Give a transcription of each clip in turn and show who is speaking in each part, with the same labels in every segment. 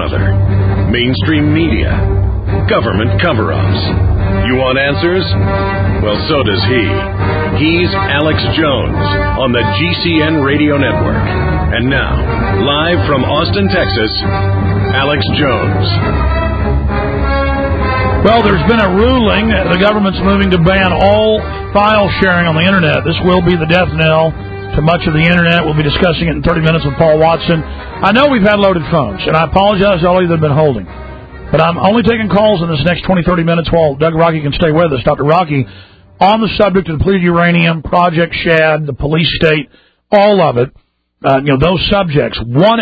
Speaker 1: another. Mainstream media. Government cover-ups. You want answers? Well, so does he. He's Alex Jones on the GCN Radio Network. And now, live from Austin, Texas, Alex Jones.
Speaker 2: Well, there's been a ruling. The government's moving to ban all file sharing on the Internet. This will be the death knell to much of the Internet. We'll be discussing it in 30 minutes with Paul Watson. I know we've had loaded phones, and I apologize to all of you that have been holding. But I'm only taking calls in this next 20, 30 minutes while Doug Rocky can stay with us. Dr. Rocky, on the subject of depleted uranium, Project Shad, the police state, all of it, those subjects,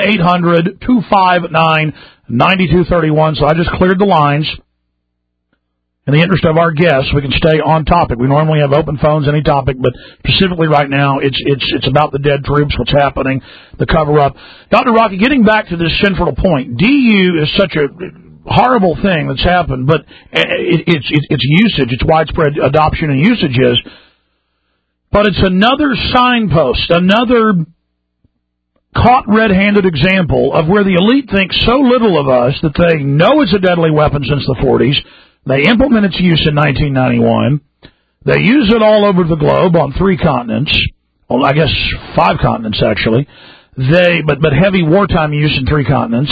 Speaker 2: 1-800-259-9231. So I just cleared the lines. In the interest of our guests, we can stay on topic. We normally have open phones, any topic, but specifically right now, it's about the dead troops, what's happening, the cover-up. Dr. Rocky, getting back to this central point, DU is such a horrible thing that's happened, but its usage, its widespread adoption and usage is, but it's another signpost, another caught red-handed example of where the elite think so little of us that they know it's a deadly weapon since the 40s. They implement its use in 1991. They use it all over the globe on 3 continents. Well, I guess 5 continents, actually. But heavy wartime use in 3 continents.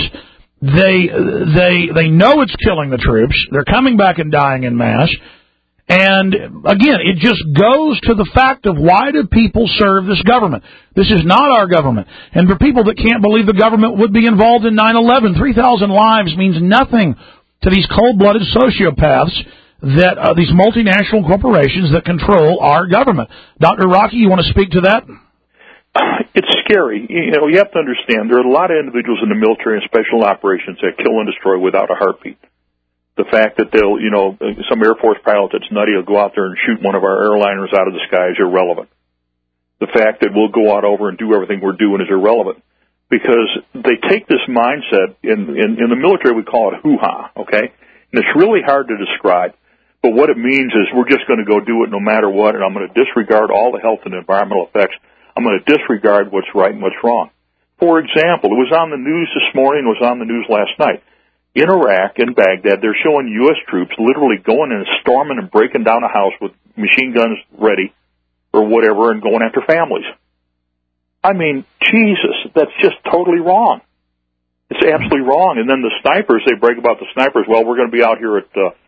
Speaker 2: They know it's killing the troops. They're coming back and dying in mass. And, again, it just goes to the fact of why do people serve this government? This is not our government. And for people that can't believe the government would be involved in 9/11, 3,000 lives means nothing to these cold-blooded sociopaths, that these multinational corporations that control our government. Dr. Rocky, you want to speak to that?
Speaker 3: It's scary. You have to understand, there are a lot of individuals in the military and special operations that kill and destroy without a heartbeat. The fact that they'll, some Air Force pilot that's nutty will go out there and shoot one of our airliners out of the sky is irrelevant. The fact that we'll go out over and do everything we're doing is irrelevant. Because they take this mindset, in the military we call it hoo-ha, okay? And it's really hard to describe, but what it means is we're just going to go do it no matter what, and I'm going to disregard all the health and environmental effects. I'm going to disregard what's right and what's wrong. For example, it was on the news this morning, it was on the news last night. In Iraq, in Baghdad, they're showing U.S. troops literally going and storming and breaking down a house with machine guns ready or whatever and going after families. I mean, Jesus, that's just totally wrong. It's absolutely wrong. And then the snipers, they brag about the snipers. Well, we're going to be out here at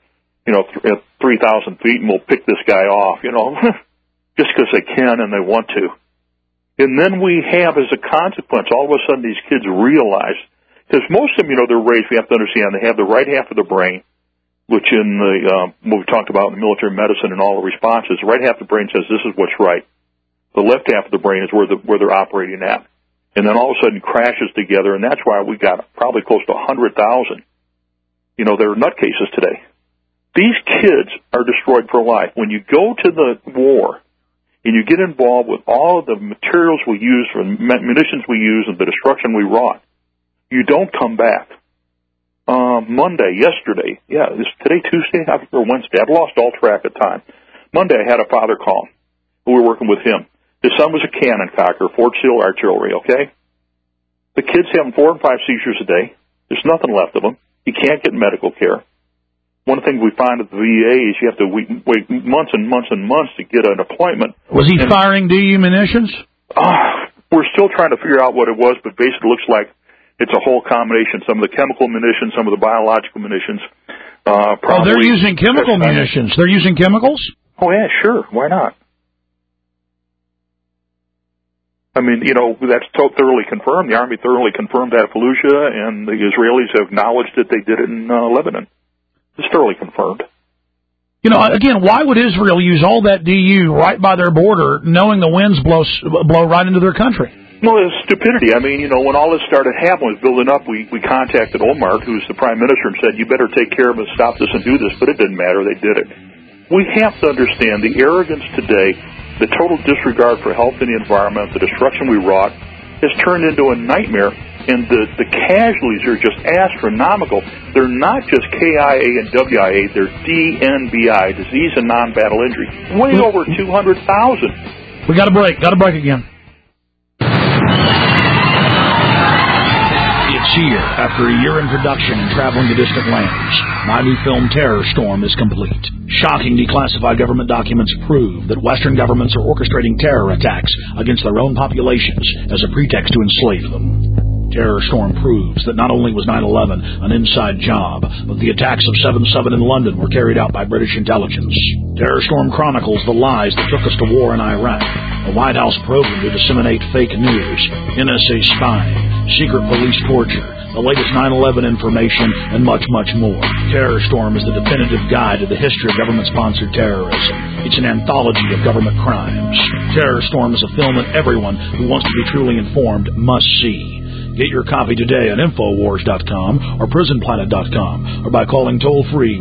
Speaker 3: 3,000 feet and we'll pick this guy off, just because they can and they want to. And then we have, as a consequence, all of a sudden these kids realize, because most of them, they're raised, we have to understand, they have the right half of the brain, which in the, what we talked about in military medicine and all the responses, the right half of the brain says this is what's right. The left half of the brain is where they're operating at. And then all of a sudden crashes together, and that's why we got probably close to 100,000. They're nutcases today. These kids are destroyed for life. When you go to the war and you get involved with all of the materials we use, and munitions we use, and the destruction we wrought, you don't come back. Yesterday, is today Tuesday or Wednesday? I've lost all track of time. Monday I had a father call. We were working with him. His son was a cannon cocker, Fort Sill Artillery, okay? The kid's having 4 and 5 seizures a day. There's nothing left of him. He can't get medical care. One thing we find at the VA is you have to wait months and months and months to get an appointment.
Speaker 2: Was he firing DU munitions?
Speaker 3: We're still trying to figure out what it was, but basically it looks like it's a whole combination. Some of the chemical munitions, some of the biological munitions.
Speaker 2: They're using chemical munitions. They're using chemicals?
Speaker 3: Oh, yeah, sure. Why not? I mean, that's thoroughly confirmed. The Army thoroughly confirmed that at Fallujah, and the Israelis have acknowledged that they did it in Lebanon. It's thoroughly confirmed.
Speaker 2: Again, why would Israel use all that DU right by their border, knowing the winds blow right into their country?
Speaker 3: Well, it's stupidity. I mean, when all this started happening, was building up, we contacted Omar, who's the prime minister, and said, you better take care of it, stop this, and do this. But it didn't matter. They did it. We have to understand the arrogance today, the total disregard for health and the environment, the destruction we wrought, has turned into a nightmare, and the casualties are just astronomical. They're not just KIA and WIA, they're DNBI, disease and non-battle injury. Way over 200,000.
Speaker 2: We got a break again.
Speaker 1: It's
Speaker 2: year, after a year in production and traveling to distant lands, my new film Terror Storm is complete. Shocking declassified government documents prove that Western governments are orchestrating terror attacks against their own populations as a pretext to enslave them. Terror Storm proves that not only was 9/11 an inside job, but the attacks of 7/7 in London were carried out by British intelligence. Terror Storm chronicles the lies that took us to war in Iraq, a White House program to disseminate fake news, NSA spying, secret police torture, the latest 9/11 information, and much, much more. Terror Storm is the definitive guide to the history of government-sponsored terrorism. It's an anthology of government crimes. Terror Storm is a film that everyone who wants to be truly informed must see. Get your copy today at Infowars.com or PrisonPlanet.com or by calling toll-free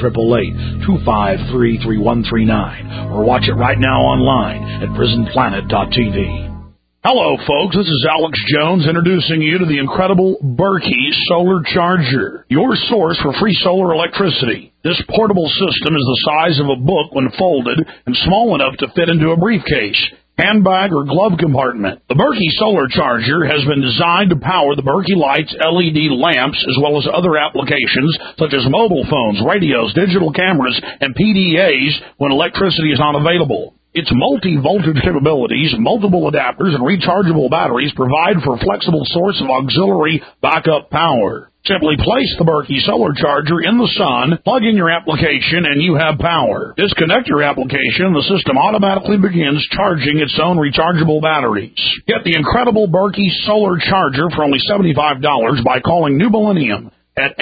Speaker 2: 1-888-253-3139 or watch it right now online at PrisonPlanet.tv. Hello, folks. This is Alex Jones introducing you to the incredible Berkey Solar Charger, your source for free solar electricity. This portable system is the size of a book when folded and small enough to fit into a briefcase, handbag, or glove compartment. The Berkey Solar Charger has been designed to power the Berkey Lights LED lamps as well as other applications such as mobile phones, radios, digital cameras, and PDAs when electricity is not available. Its multi-voltage capabilities, multiple adapters, and rechargeable batteries provide for a flexible source of auxiliary backup power. Simply place the Berkey Solar Charger in the sun, plug in your application, and you have power. Disconnect your application, and the system automatically begins charging its own rechargeable batteries. Get the incredible Berkey Solar Charger for only $75 by calling New Millennium at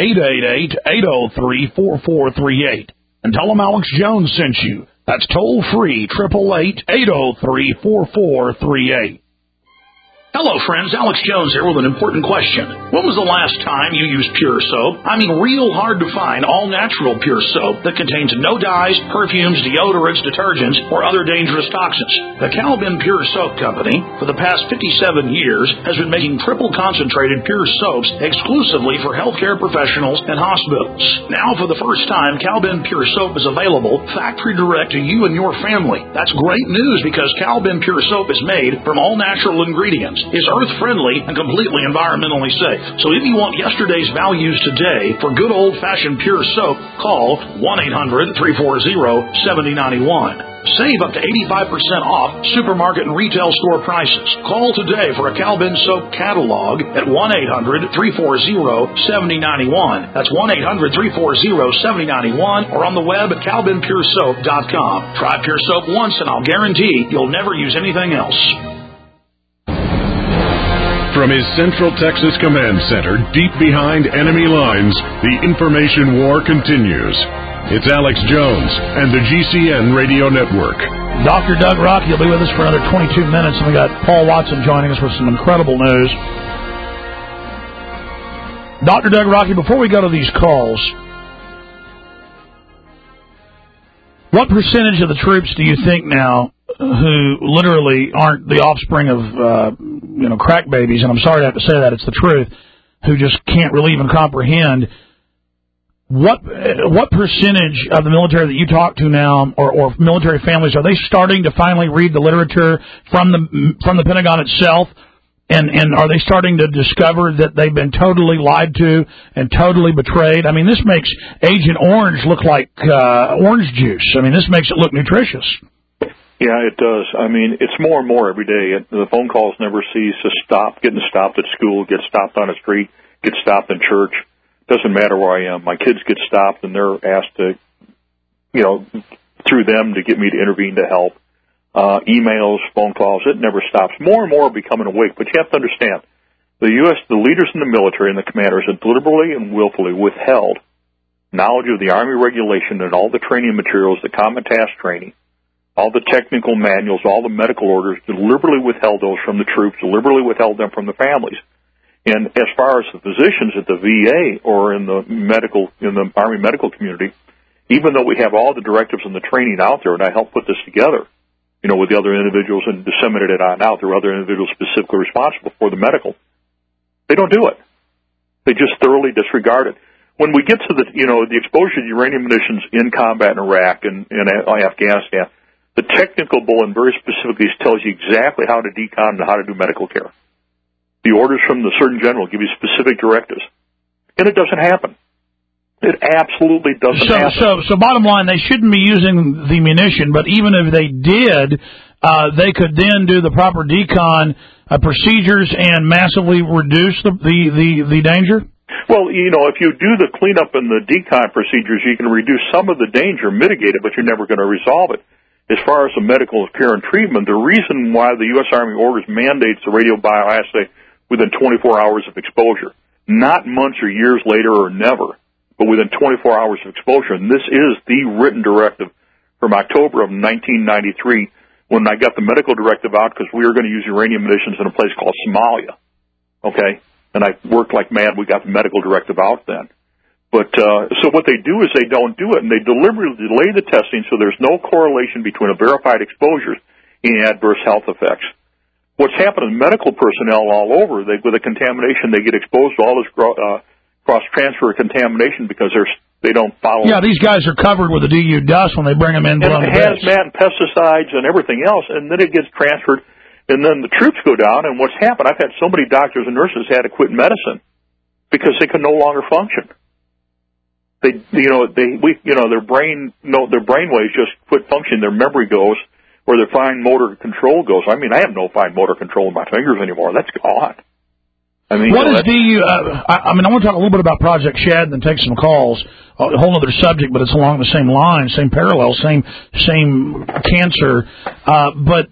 Speaker 2: 888-803-4438. And tell them Alex Jones sent you. That's toll-free, 888-803-4438. Hello, friends. Alex Jones here with an important question. When was the last time you used Pure Soap? I mean, real hard to find all-natural Pure Soap that contains no dyes, perfumes, deodorants, detergents, or other dangerous toxins. The Calvin Pure Soap Company, for the past 57 years, has been making triple-concentrated Pure Soaps exclusively for healthcare professionals and hospitals. Now, for the first time, Calvin Pure Soap is available factory direct to you and your family. That's great news because Calvin Pure Soap is made from all-natural ingredients, is earth-friendly, and completely environmentally safe. So if you want yesterday's values today for good old-fashioned Pure Soap, call 1-800-340-7091. Save up to 85% off supermarket and retail store prices. Call today for a Calvin Soap catalog at 1-800-340-7091. That's 1-800-340-7091 or on the web at CalvinPureSoap.com. Try Pure Soap once and I'll guarantee you'll never use anything else.
Speaker 1: From his Central Texas Command Center, deep behind enemy lines, the information war continues. It's Alex Jones and the GCN Radio Network.
Speaker 2: Dr. Doug Rocky will be with us for another 22 minutes, and we got Paul Watson joining us with some incredible news. Dr. Doug Rocky, before we go to these calls, what percentage of the troops do you think now who literally aren't the offspring of, crack babies, and I'm sorry to have to say that, it's the truth, who just can't really even comprehend, what percentage of the military that you talk to now, or military families, are they starting to finally read the literature from the Pentagon itself, and are they starting to discover that they've been totally lied to and totally betrayed? I mean, this makes Agent Orange look like orange juice. I mean, this makes it look nutritious.
Speaker 3: Yeah, it does. I mean, it's more and more every day. The phone calls never cease. Getting stopped at school, get stopped on the street, get stopped in church. Doesn't matter where I am. My kids get stopped, and they're asked to, through them to get me to intervene to help. Emails, phone calls, it never stops. More and more are becoming awake. But you have to understand, the leaders in the military and the commanders have deliberately and willfully withheld knowledge of the Army regulation and all the training materials, the combat task training, all the technical manuals, all the medical orders, deliberately withheld those from the troops, deliberately withheld them from the families. And as far as the physicians at the VA or in the Army medical community, even though we have all the directives and the training out there, and I helped put this together, with the other individuals and disseminate it on out, there are other individuals specifically responsible for the medical. They don't do it. They just thoroughly disregard it. When we get to the exposure to uranium munitions in combat in Iraq and Afghanistan, the technical bulletin very specifically tells you exactly how to decon and how to do medical care. The orders from the Surgeon General give you specific directives. And it doesn't happen. It absolutely doesn't happen.
Speaker 2: So bottom line, they shouldn't be using the munition, but even if they did, they could then do the proper decon procedures and massively reduce the danger?
Speaker 3: Well, if you do the cleanup and the decon procedures, you can reduce some of the danger, mitigate it, but you're never going to resolve it. As far as the medical care and treatment, the reason why the U.S. Army orders mandates the radiobioassay within 24 hours of exposure, not months or years later or never, but within 24 hours of exposure. And this is the written directive from October of 1993 when I got the medical directive out because we were going to use uranium munitions in a place called Somalia. Okay? And I worked like mad. We got the medical directive out then. But so what they do is they don't do it, and they deliberately delay the testing so there's no correlation between a verified exposures and adverse health effects. What's happened to medical personnel all over, with the contamination, they get exposed to all this cross-transfer contamination because they don't follow.
Speaker 2: Yeah, these guys are covered with the DU dust when they bring them in.
Speaker 3: And hazmat and pesticides and everything else, and then it gets transferred, and then the troops go down, and what's happened, I've had so many doctors and nurses had to quit medicine because they can no longer function. Their brain waves just quit functioning, their memory goes, or their fine motor control goes. I mean, I have no fine motor control in my fingers anymore. That's gone. I mean,
Speaker 2: what is DU? I want to talk a little bit about Project Shad and then take some calls. A whole other subject, but it's along the same line, same parallel, same cancer. But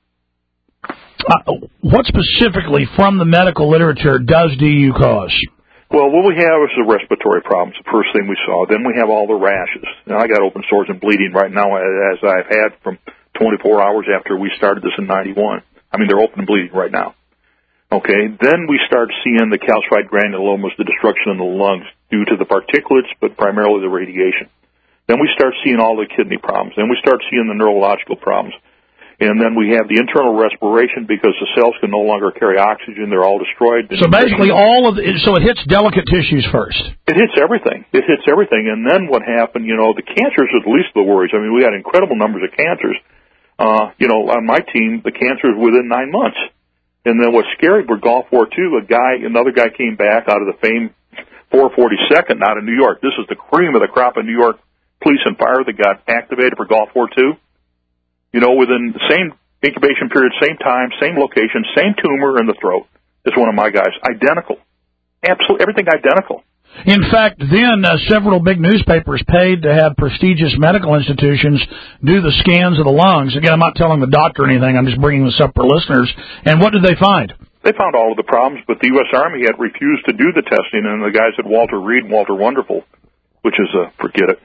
Speaker 2: what specifically from the medical literature does DU cause?
Speaker 3: Well, what we have is the respiratory problems, the first thing we saw. Then we have all the rashes. Now, I got open sores and bleeding right now, as I've had from 24 hours after we started this in 91. I mean, they're open and bleeding right now. Okay, then we start seeing the calcified granulomas, the destruction in the lungs due to the particulates, but primarily the radiation. Then we start seeing all the kidney problems. Then we start seeing the neurological problems. And then we have the internal respiration because the cells can no longer carry oxygen. They're all destroyed.
Speaker 2: So basically so it hits delicate tissues first.
Speaker 3: It hits everything. And then what happened, the cancers are the least of the worries. I mean, we had incredible numbers of cancers. On my team, the cancer is within 9 months. And then what's scary for Gulf War II, another guy came back out of the famed 442nd out of New York. This is the cream of the crop in New York police and fire that got activated for Gulf War II. Within the same incubation period, same time, same location, same tumor in the throat as one of my guys. Identical. Absolutely, everything identical.
Speaker 2: In fact, then several big newspapers paid to have prestigious medical institutions do the scans of the lungs. Again, I'm not telling the doctor anything. I'm just bringing this up for listeners. And what did they find?
Speaker 3: They found all of the problems, but the U.S. Army had refused to do the testing, and the guys at Walter Reed and Walter Wonderful, which is forget it.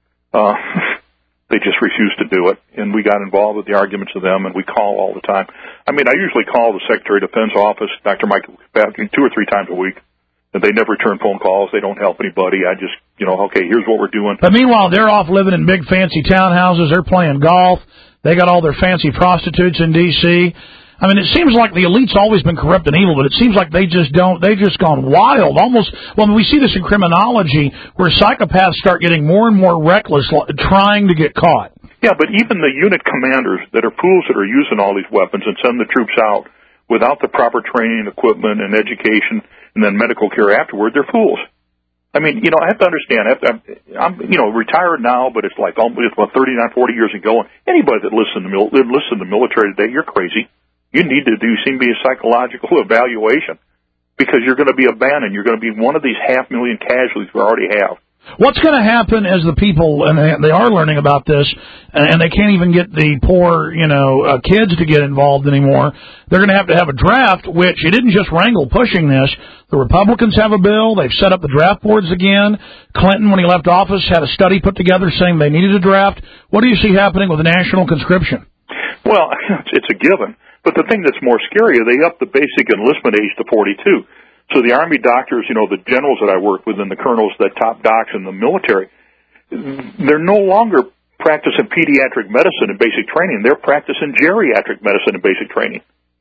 Speaker 3: They just refused to do it, and we got involved with the arguments of them, and we call all the time. I mean, I usually call the Secretary of Defense office, Dr. Mike, 2 or 3 times a week. And they never return phone calls. They don't help anybody. I just, okay, here's what we're doing.
Speaker 2: But meanwhile, they're off living in big fancy townhouses. They're playing golf. They got all their fancy prostitutes in D.C. I mean, it seems like the elite's always been corrupt and evil, but it seems like they've just gone wild. Almost, we see this in criminology where psychopaths start getting more and more reckless trying to get caught.
Speaker 3: Yeah, but even the unit commanders that are fools that are using all these weapons and send the troops out without the proper training, equipment, and education, and then medical care afterward, they're fools. I mean, I have to understand. I'm retired now, but it's like almost 39, 40 years ago. And anybody that listens to the military today, you're crazy. You need to do a psychological evaluation because you're going to be abandoned. You're going to be one of these 500,000 casualties we already have.
Speaker 2: What's going to happen as the people, and they are learning about this, and they can't even get the poor, kids to get involved anymore. They're going to have a draft, which it didn't just Rangel pushing this. The Republicans have a bill. They've set up the draft boards again. Clinton, when he left office, had a study put together saying they needed a draft. What do you see happening with the national conscription?
Speaker 3: Well, it's a given. But the thing that's more scary, they upped the basic enlistment age to 42. So the Army doctors, the generals that I work with and the colonels, the top docs in the military, they're no longer practicing pediatric medicine and basic training. They're practicing geriatric medicine and basic training.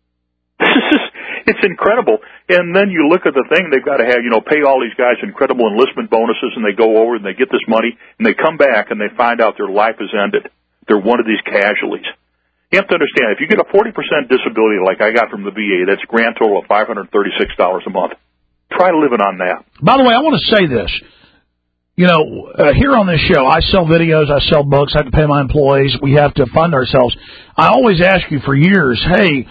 Speaker 3: It's incredible. And then you look at the thing, they've got to have, pay all these guys incredible enlistment bonuses, and they go over and they get this money, and they come back and they find out their life is ended. They're one of these casualties. You have to understand, if you get a 40% disability like I got from the VA, that's a grand total of $536 a month. Try living on that.
Speaker 2: By the way, I want to say this. You know, here on this show, I sell videos, I sell books, I have to pay my employees, we have to fund ourselves. I always ask you for years, hey,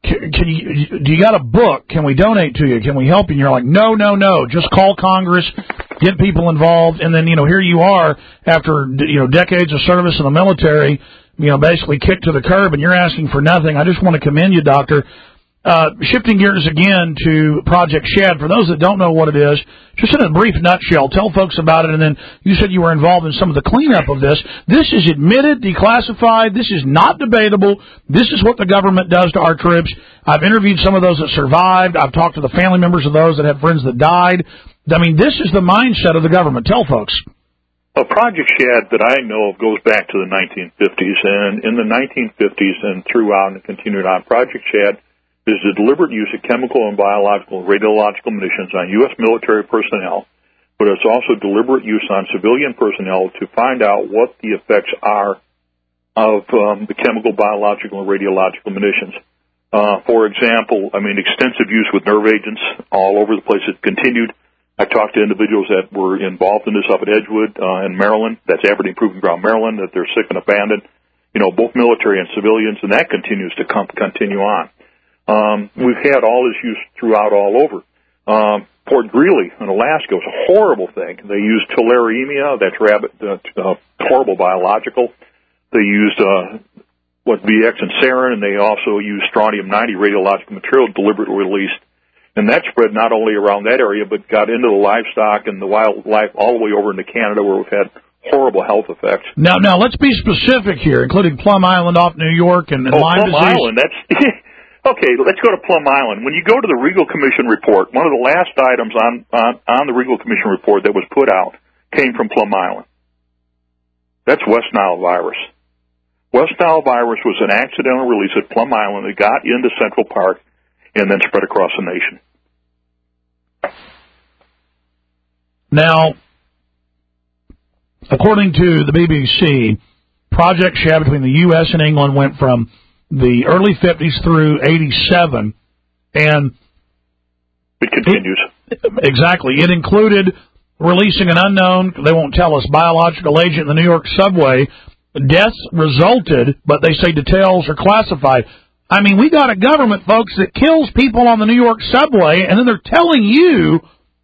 Speaker 2: do you got a book? Can we donate to you? Can we help you? And you're like, no. Just call Congress, get people involved, and then, here you are after, decades of service in the military, basically kicked to the curb, and you're asking for nothing. I just want to commend you, Doctor. Shifting gears again to Project SHAD, for those that don't know what it is, just in a brief nutshell, tell folks about it, and then you said you were involved in some of the cleanup of this. This is admitted, declassified, this is not debatable, this is what the government does to our troops. I've interviewed some of those that survived, I've talked to the family members of those that had friends that died. I mean, this is the mindset of the government. Tell folks.
Speaker 3: Well, Project SHAD that I know of goes back to the 1950s, and in the 1950s and throughout and continued on, Project SHAD is the deliberate use of chemical and biological and radiological munitions on U.S. military personnel, but it's also deliberate use on civilian personnel to find out what the effects are of the chemical, biological, and radiological munitions. For example, extensive use with nerve agents all over the place. It continued. I talked to individuals that were involved in this up at Edgewood in Maryland. That's Aberdeen Proving Ground, Maryland, that they're sick and abandoned. Both military and civilians, and that continues to continue on. We've had all this use throughout all over. Port Greeley in Alaska was a horrible thing. They used tularemia, that's horrible biological. They used VX and sarin, and they also used strontium-90 radiological material deliberately released. And that spread not only around that area, but got into the livestock and the wildlife all the way over into Canada, where we've had horrible health effects. Now
Speaker 2: let's be specific here, including Plum Island off New York and Lyme disease.
Speaker 3: Plum Island, that's... Okay, let's go to Plum Island. When you go to the Regal Commission report, one of the last items on the Regal Commission report that was put out came from Plum Island. That's West Nile virus. West Nile virus was an accidental release at Plum Island that got into Central Park and then spread across the nation.
Speaker 2: Now, according to the BBC, Project SHAD between the U.S. and England went from the early 50s through 87, and
Speaker 3: it continues.
Speaker 2: Exactly. It included releasing an unknown, they won't tell us, biological agent in the New York subway. Deaths resulted, but they say details are classified. I mean, we got a government, folks, that kills people on the New York subway, and then they're telling you,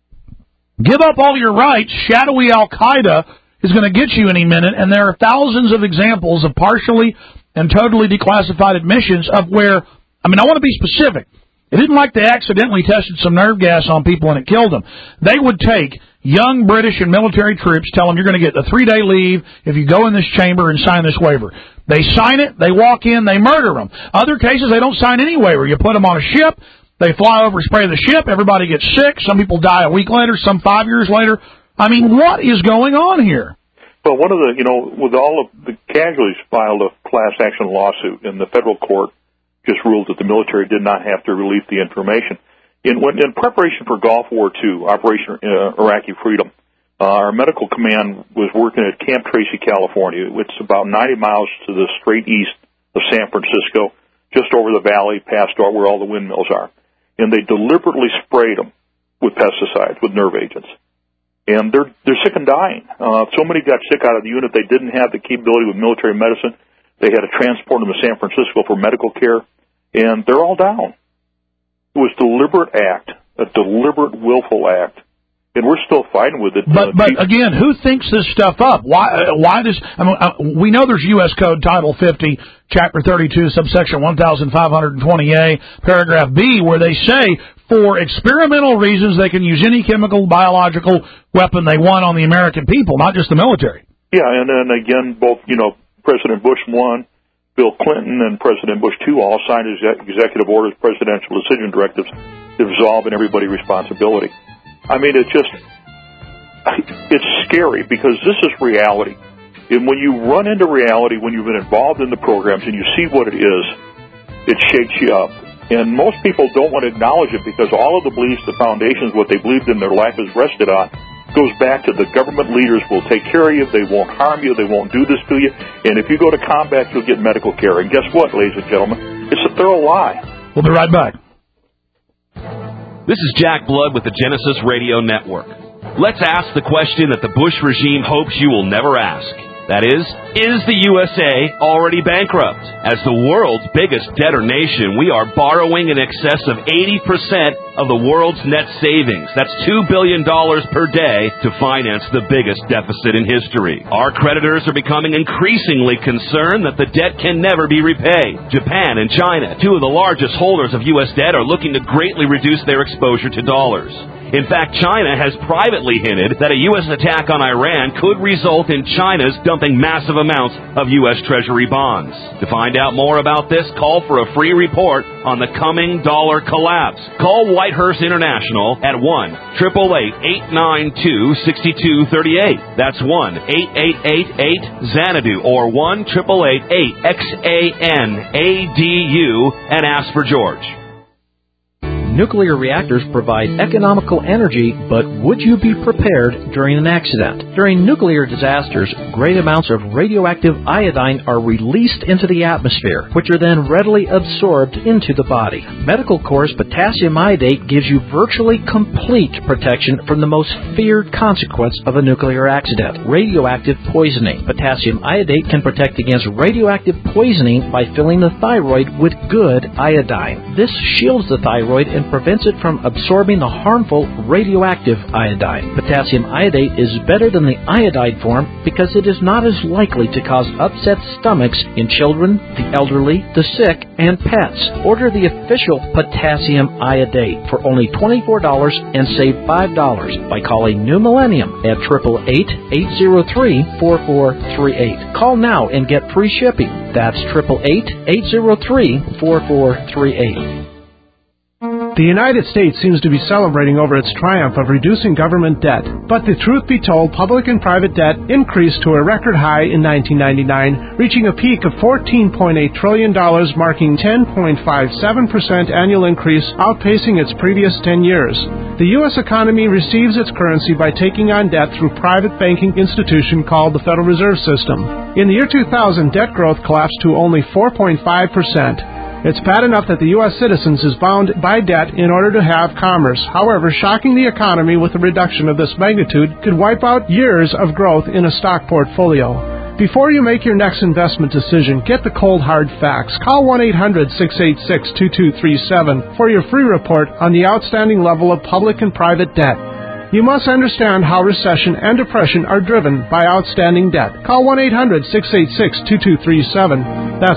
Speaker 2: give up all your rights, shadowy Al-Qaeda is going to get you any minute, and there are thousands of examples of partially and totally declassified admissions of where, I want to be specific. It isn't like they accidentally tested some nerve gas on people and it killed them. They would take young British and military troops, tell them you're going to get a 3-day leave if you go in this chamber and sign this waiver. They sign it, they walk in, they murder them. Other cases, they don't sign any waiver. You put them on a ship, they fly over, spray the ship, everybody gets sick, some people die a week later, some 5 years later. What is going on here?
Speaker 3: Well, one of the, with all of the casualties filed a class action lawsuit, and the federal court just ruled that the military did not have to release the information. In preparation for Gulf War II, Operation Iraqi Freedom, our medical command was working at Camp Tracy, California. It's about 90 miles to the straight east of San Francisco, just over the valley, past where all the windmills are. And they deliberately sprayed them with pesticides, with nerve agents. And they're sick and dying. So many got sick out of the unit, they didn't have the capability with military medicine. They had to transport them to San Francisco for medical care, and they're all down. It was a deliberate act, a deliberate, willful act, and we're still fighting with it.
Speaker 2: But again, who thinks this stuff up? Why does we know there's U.S. Code Title 50, Chapter 32, subsection 1520A, paragraph B, where they say for experimental reasons they can use any chemical, biological weapon they want on the American people, not just the military.
Speaker 3: Yeah, and then again, both President Bush 1, Bill Clinton, and President Bush 2 all signed executive orders, presidential decision directives absolving everybody responsibility. It's scary because this is reality. And when you run into reality, when you've been involved in the programs and you see what it is, it shakes you up. And most people don't want to acknowledge it because all of the beliefs, the foundations, what they believed in their life is rested on, goes back to the government leaders will take care of you, they won't harm you, they won't do this to you, and if you go to combat, you'll get medical care. And guess what, ladies and gentlemen? It's a thorough lie.
Speaker 2: We'll be right back.
Speaker 4: This is Jack Blood with the Genesis Radio Network. Let's ask the question that the Bush regime hopes you will never ask. That is the USA already bankrupt? As the world's biggest debtor nation, we are borrowing in excess of 80% of the world's net savings. That's $2 billion per day to finance the biggest deficit in history. Our creditors are becoming increasingly concerned that the debt can never be repaid. Japan and China, two of the largest holders of U.S. debt, are looking to greatly reduce their exposure to dollars. In fact, China has privately hinted that a U.S. attack on Iran could result in China's dumping massive amounts of U.S. Treasury bonds. To find out more about this, call for a free report on the coming dollar collapse. Call Whitehurst International at 1-888-892-6238. That's 1-888-8-XANADU or 1-888-8-XANADU and ask for George.
Speaker 5: Nuclear reactors provide economical energy, but would you be prepared during an accident? During nuclear disasters, great amounts of radioactive iodine are released into the atmosphere, which are then readily absorbed into the body. Medical Corps potassium iodate gives you virtually complete protection from the most feared consequence of a nuclear accident, radioactive poisoning. Potassium iodate can protect against radioactive poisoning by filling the thyroid with good iodine. This shields the thyroid and prevents it from absorbing the harmful radioactive iodine. Potassium iodate is better than the iodide form because it is not as likely to cause upset stomachs in children, the elderly, the sick, and pets. Order the official potassium iodate for only $24 and save $5 by calling New Millennium at 888-803-4438. Call now and get free shipping. That's 888-803-4438.
Speaker 6: The United States seems to be celebrating over its triumph of reducing government debt. But the truth be told, public and private debt increased to a record high in 1999, reaching a peak of $14.8 trillion, marking 10.57% annual increase, outpacing its previous 10 years. The U.S. economy receives its currency by taking on debt through private banking institution called the Federal Reserve System. In the year 2000, debt growth collapsed to only 4.5%. It's bad enough that the U.S. citizens is bound by debt in order to have commerce. However, shocking the economy with a reduction of this magnitude could wipe out years of growth in a stock portfolio. Before you make your next investment decision, get the cold hard facts. Call 1-800-686-2237 for your free report on the outstanding level of public and private debt. You must understand how recession and depression are driven by outstanding debt. Call 1-800-686-2237. That's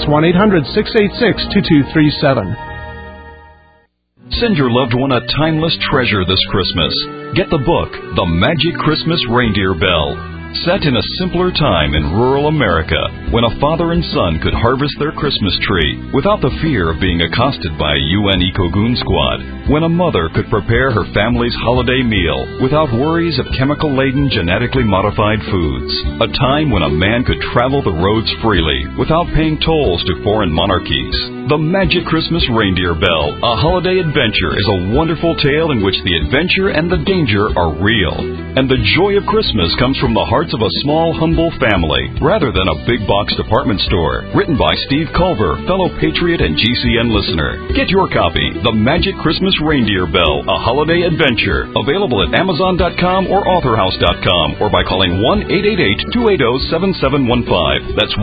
Speaker 6: 1-800-686-2237.
Speaker 7: Send your loved one a timeless treasure this Christmas. Get the book, The Magic Christmas Reindeer Bell. Set in a simpler time in rural America, when a father and son could harvest their Christmas tree without the fear of being accosted by a UN Eco-Goon squad, when a mother could prepare her family's holiday meal without worries of chemical-laden, genetically modified foods, a time when a man could travel the roads freely without paying tolls to foreign monarchies. The Magic Christmas Reindeer Bell, a holiday adventure, is a wonderful tale in which the adventure and the danger are real. And the joy of Christmas comes from the hearts of a small, humble family, rather than a big-box department store. Written by Steve Culver, fellow Patriot and GCN listener. Get your copy, The Magic Christmas Reindeer Bell, a holiday adventure. Available at Amazon.com or AuthorHouse.com, or by calling 1-888-280-7715. That's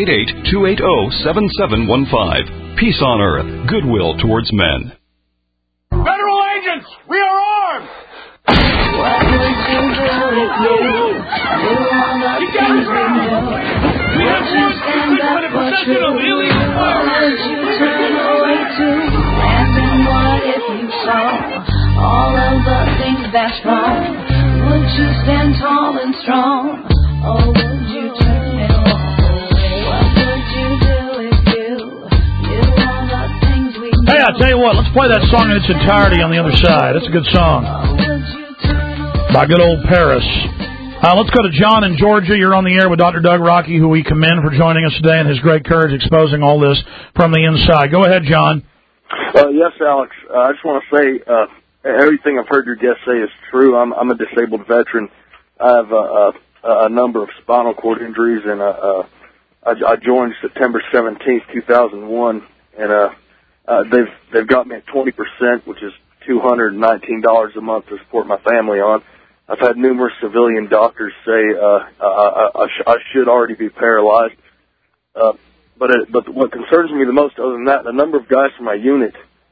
Speaker 7: 1-888-280-7715. Peace on earth, goodwill towards men.
Speaker 8: Federal agents, we are armed!
Speaker 9: What would you do if you knew all the things we know? Would you stand up for truth? Or would you turn away too? And then what if you saw all of the things that's wrong? Would you stand tall and strong? Or would you turn and walk away? What would you do if you knew all the things we know?
Speaker 2: Hey, I'll tell you what, let's play that song in its entirety on the other side. That's a good song. By good old Paris. Let's go to John in Georgia. You're on the air with Dr. Doug Rocky, who we commend for joining us today and his great courage exposing all this from the inside. Go ahead, John.
Speaker 10: Yes, Alex. I just want to say everything I've heard your guests say is true. I'm a disabled veteran. I have a number of spinal cord injuries, and I joined September 17th, 2001, and they've got me at 20%, which is $219 a month to support my family on. I've had numerous civilian doctors say I should already be paralyzed. But what concerns me the most, other than that, the number of guys from my unit,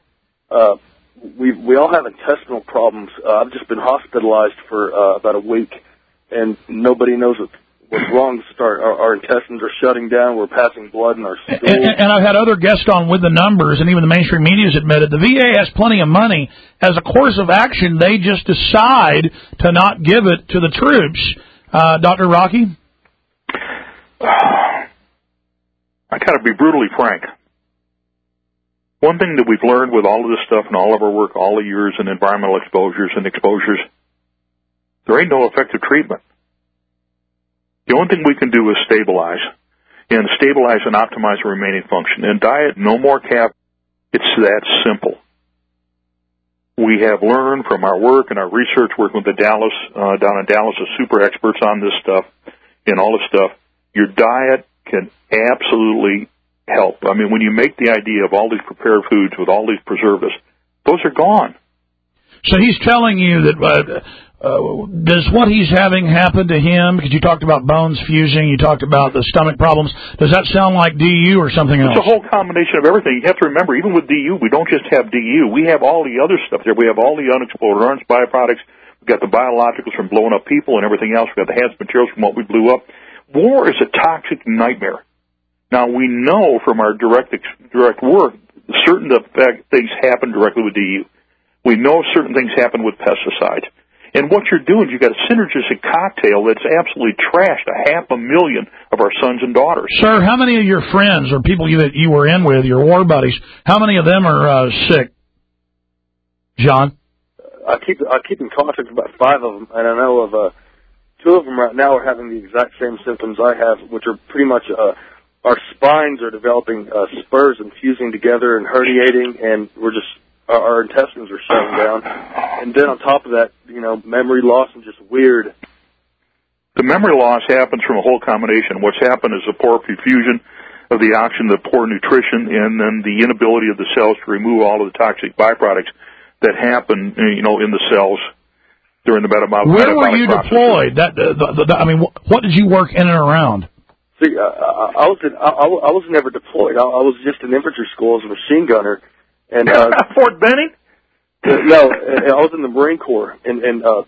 Speaker 10: we all have intestinal problems. I've just been hospitalized for about a week, and nobody knows what's wrong. Our intestines are shutting down. We're passing blood in our stool.
Speaker 2: And I've had other guests on with the numbers, and even the mainstream media has admitted the VA has plenty of money. As a course of action, they just decide to not give it to the troops. Dr. Rocky?
Speaker 3: I got to be brutally frank. One thing that we've learned with all of this stuff and all of our work, all the years in environmental exposures, there ain't no effective treatment. The only thing we can do is stabilize and optimize the remaining function. And diet, no more caffeine. It's that simple. We have learned from our work and our research working with the down in Dallas, the super experts on this stuff and all this stuff. Your diet can absolutely help. I mean, when you make the idea of all these prepared foods with all these preservatives, those are gone.
Speaker 2: So he's telling you that does what he's having happen to him, because you talked about bones fusing, you talked about the stomach problems, does that sound like DU or something else?
Speaker 3: It's a whole combination of everything. You have to remember, even with DU, we don't just have DU. We have all the other stuff there. We have all the unexploded urns byproducts. We've got the biologicals from blowing up people and everything else. We've got the hazardous materials from what we blew up. War is a toxic nightmare. Now, we know from our direct work, certain things happen directly with DU. We know certain things happen with pesticides. And what you're doing, you've got a synergistic cocktail that's absolutely trashed 500,000 of our sons and daughters.
Speaker 2: Sir, how many of your friends or people that you were in with, your war buddies, how many of them are sick? John?
Speaker 10: I keep in contact with about 5 of them, and I know of 2 of them right now are having the exact same symptoms I have, which are pretty much our spines are developing spurs and fusing together and herniating, and our intestines are shutting down. And then on top of that, memory loss and just weird.
Speaker 3: The memory loss happens from a whole combination. What's happened is the poor perfusion of the oxygen, the poor nutrition, and then the inability of the cells to remove all of the toxic byproducts that happen, in the cells during the metabolic process.
Speaker 2: Where were you deployed? What did you work in and around?
Speaker 10: See, I was never deployed. I was just in infantry school as a machine gunner. And
Speaker 3: Fort Benning?
Speaker 10: No, I was in the Marine Corps in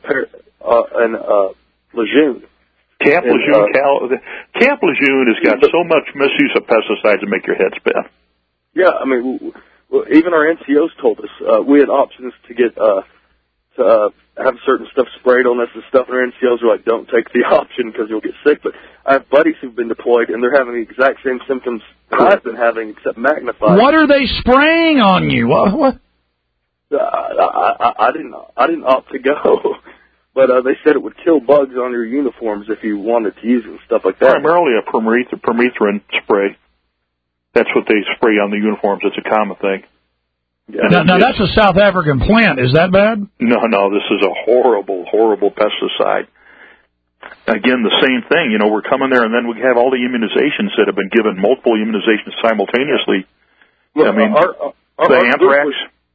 Speaker 10: Lejeune.
Speaker 3: Camp Lejeune. Camp Lejeune has got so much misuse of pesticides to make your head spin.
Speaker 10: Yeah, I mean, even our NCOs told us we had options to get to have certain stuff sprayed on us and stuff, and our NCOs are like, don't take the option because you'll get sick. But I have buddies who've been deployed, and they're having the exact same symptoms that I've been having, except magnified.
Speaker 2: What are they spraying on you? What?
Speaker 10: I didn't opt to go, but they said it would kill bugs on your uniforms if you wanted to use it and stuff like that.
Speaker 3: Primarily a permethrin spray. That's what they spray on the uniforms. It's a common thing.
Speaker 2: Yeah. Now that's a South African plant. Is that bad?
Speaker 3: No, this is a horrible, horrible pesticide. Again, the same thing. We're coming there, and then we have all the immunizations that have been given, multiple immunizations simultaneously.
Speaker 10: Look,
Speaker 3: I mean, the anthrax.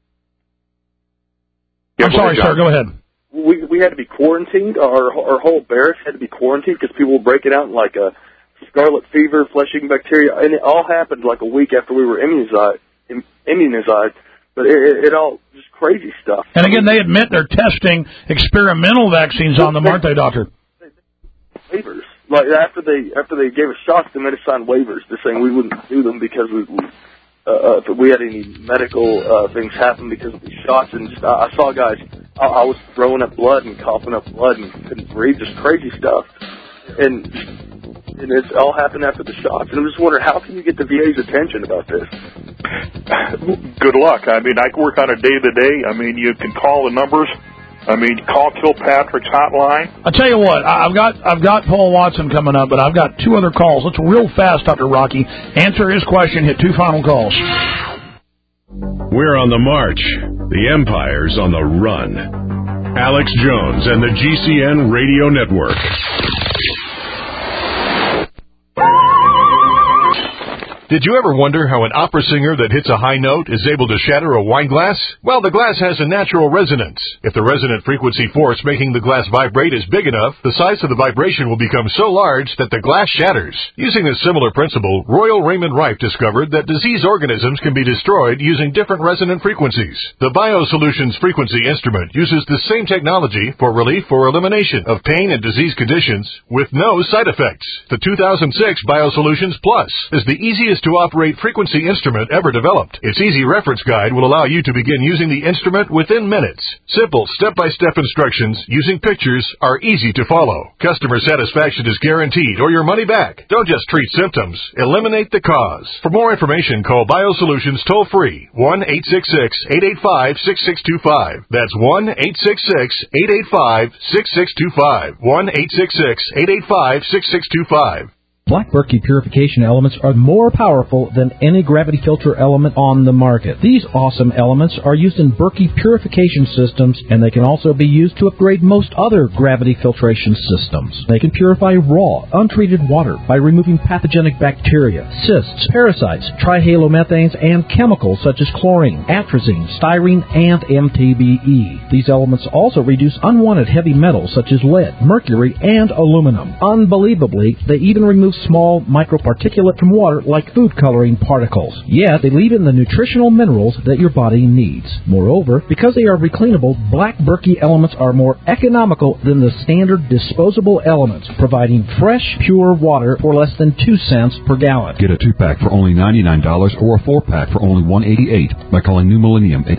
Speaker 2: I'm sorry, sir. Go ahead.
Speaker 10: We had to be quarantined. Our whole barracks had to be quarantined because people were breaking out in like a scarlet fever, flesh-eating bacteria, and it all happened like a week after we were immunized. But it all just crazy stuff.
Speaker 2: And again, they admit they're testing experimental vaccines on them, aren't they, Doctor?
Speaker 10: Waivers. Like after they gave us shots, they made us sign waivers. They're saying we wouldn't do them because if we had any medical things happen because of the shots. And just I saw guys. I was throwing up blood and coughing up blood and couldn't breathe. Just crazy stuff. And it's all happened after the shots. And I'm just wondering, how can you get the VA's attention about this?
Speaker 3: Good luck. I mean, I work on it day to day. I mean, you can call the numbers. I mean, call Kilpatrick's hotline.
Speaker 2: I'll tell you what, I've got Paul Watson coming up, but I've got 2 other calls. Let's real fast, Dr. Rocky. Answer his question, hit 2 final calls.
Speaker 1: We're on the march. The empire's on the run. Alex Jones and the GCN Radio Network.
Speaker 11: Did you ever wonder how an opera singer that hits a high note is able to shatter a wine glass? Well, the glass has a natural resonance. If the resonant frequency force making the glass vibrate is big enough, the size of the vibration will become so large that the glass shatters. Using a similar principle, Royal Raymond Rife discovered that disease organisms can be destroyed using different resonant frequencies. The BioSolutions frequency instrument uses the same technology for relief or elimination of pain and disease conditions with no side effects. The 2006 BioSolutions Plus is the easiest to operate frequency instrument ever developed. Its easy reference guide will allow you to begin using the instrument within minutes. Simple step-by-step instructions using pictures are easy to follow. Customer satisfaction is guaranteed or your money back. Don't just treat symptoms, eliminate the cause. For more information, call BioSolutions toll-free 1-866-885-6625. That's 1-866-885-6625. 1-866-885-6625.
Speaker 5: Black Berkey purification elements are more powerful than any gravity filter element on the market. These awesome elements are used in Berkey purification systems, and they can also be used to upgrade most other gravity filtration systems. They can purify raw, untreated water by removing pathogenic bacteria, cysts, parasites, trihalomethanes, and chemicals such as chlorine, atrazine, styrene, and MTBE. These elements also reduce unwanted heavy metals such as lead, mercury, and aluminum. Unbelievably, they even remove small microparticulate from water like food coloring particles. Yet, they leave in the nutritional minerals that your body needs. Moreover, because they are recleanable, Black Berkey elements are more economical than the standard disposable elements, providing fresh, pure water for less than 2 cents per gallon.
Speaker 12: Get a 2-pack for only $99 or a 4-pack for only $188 by calling New Millennium at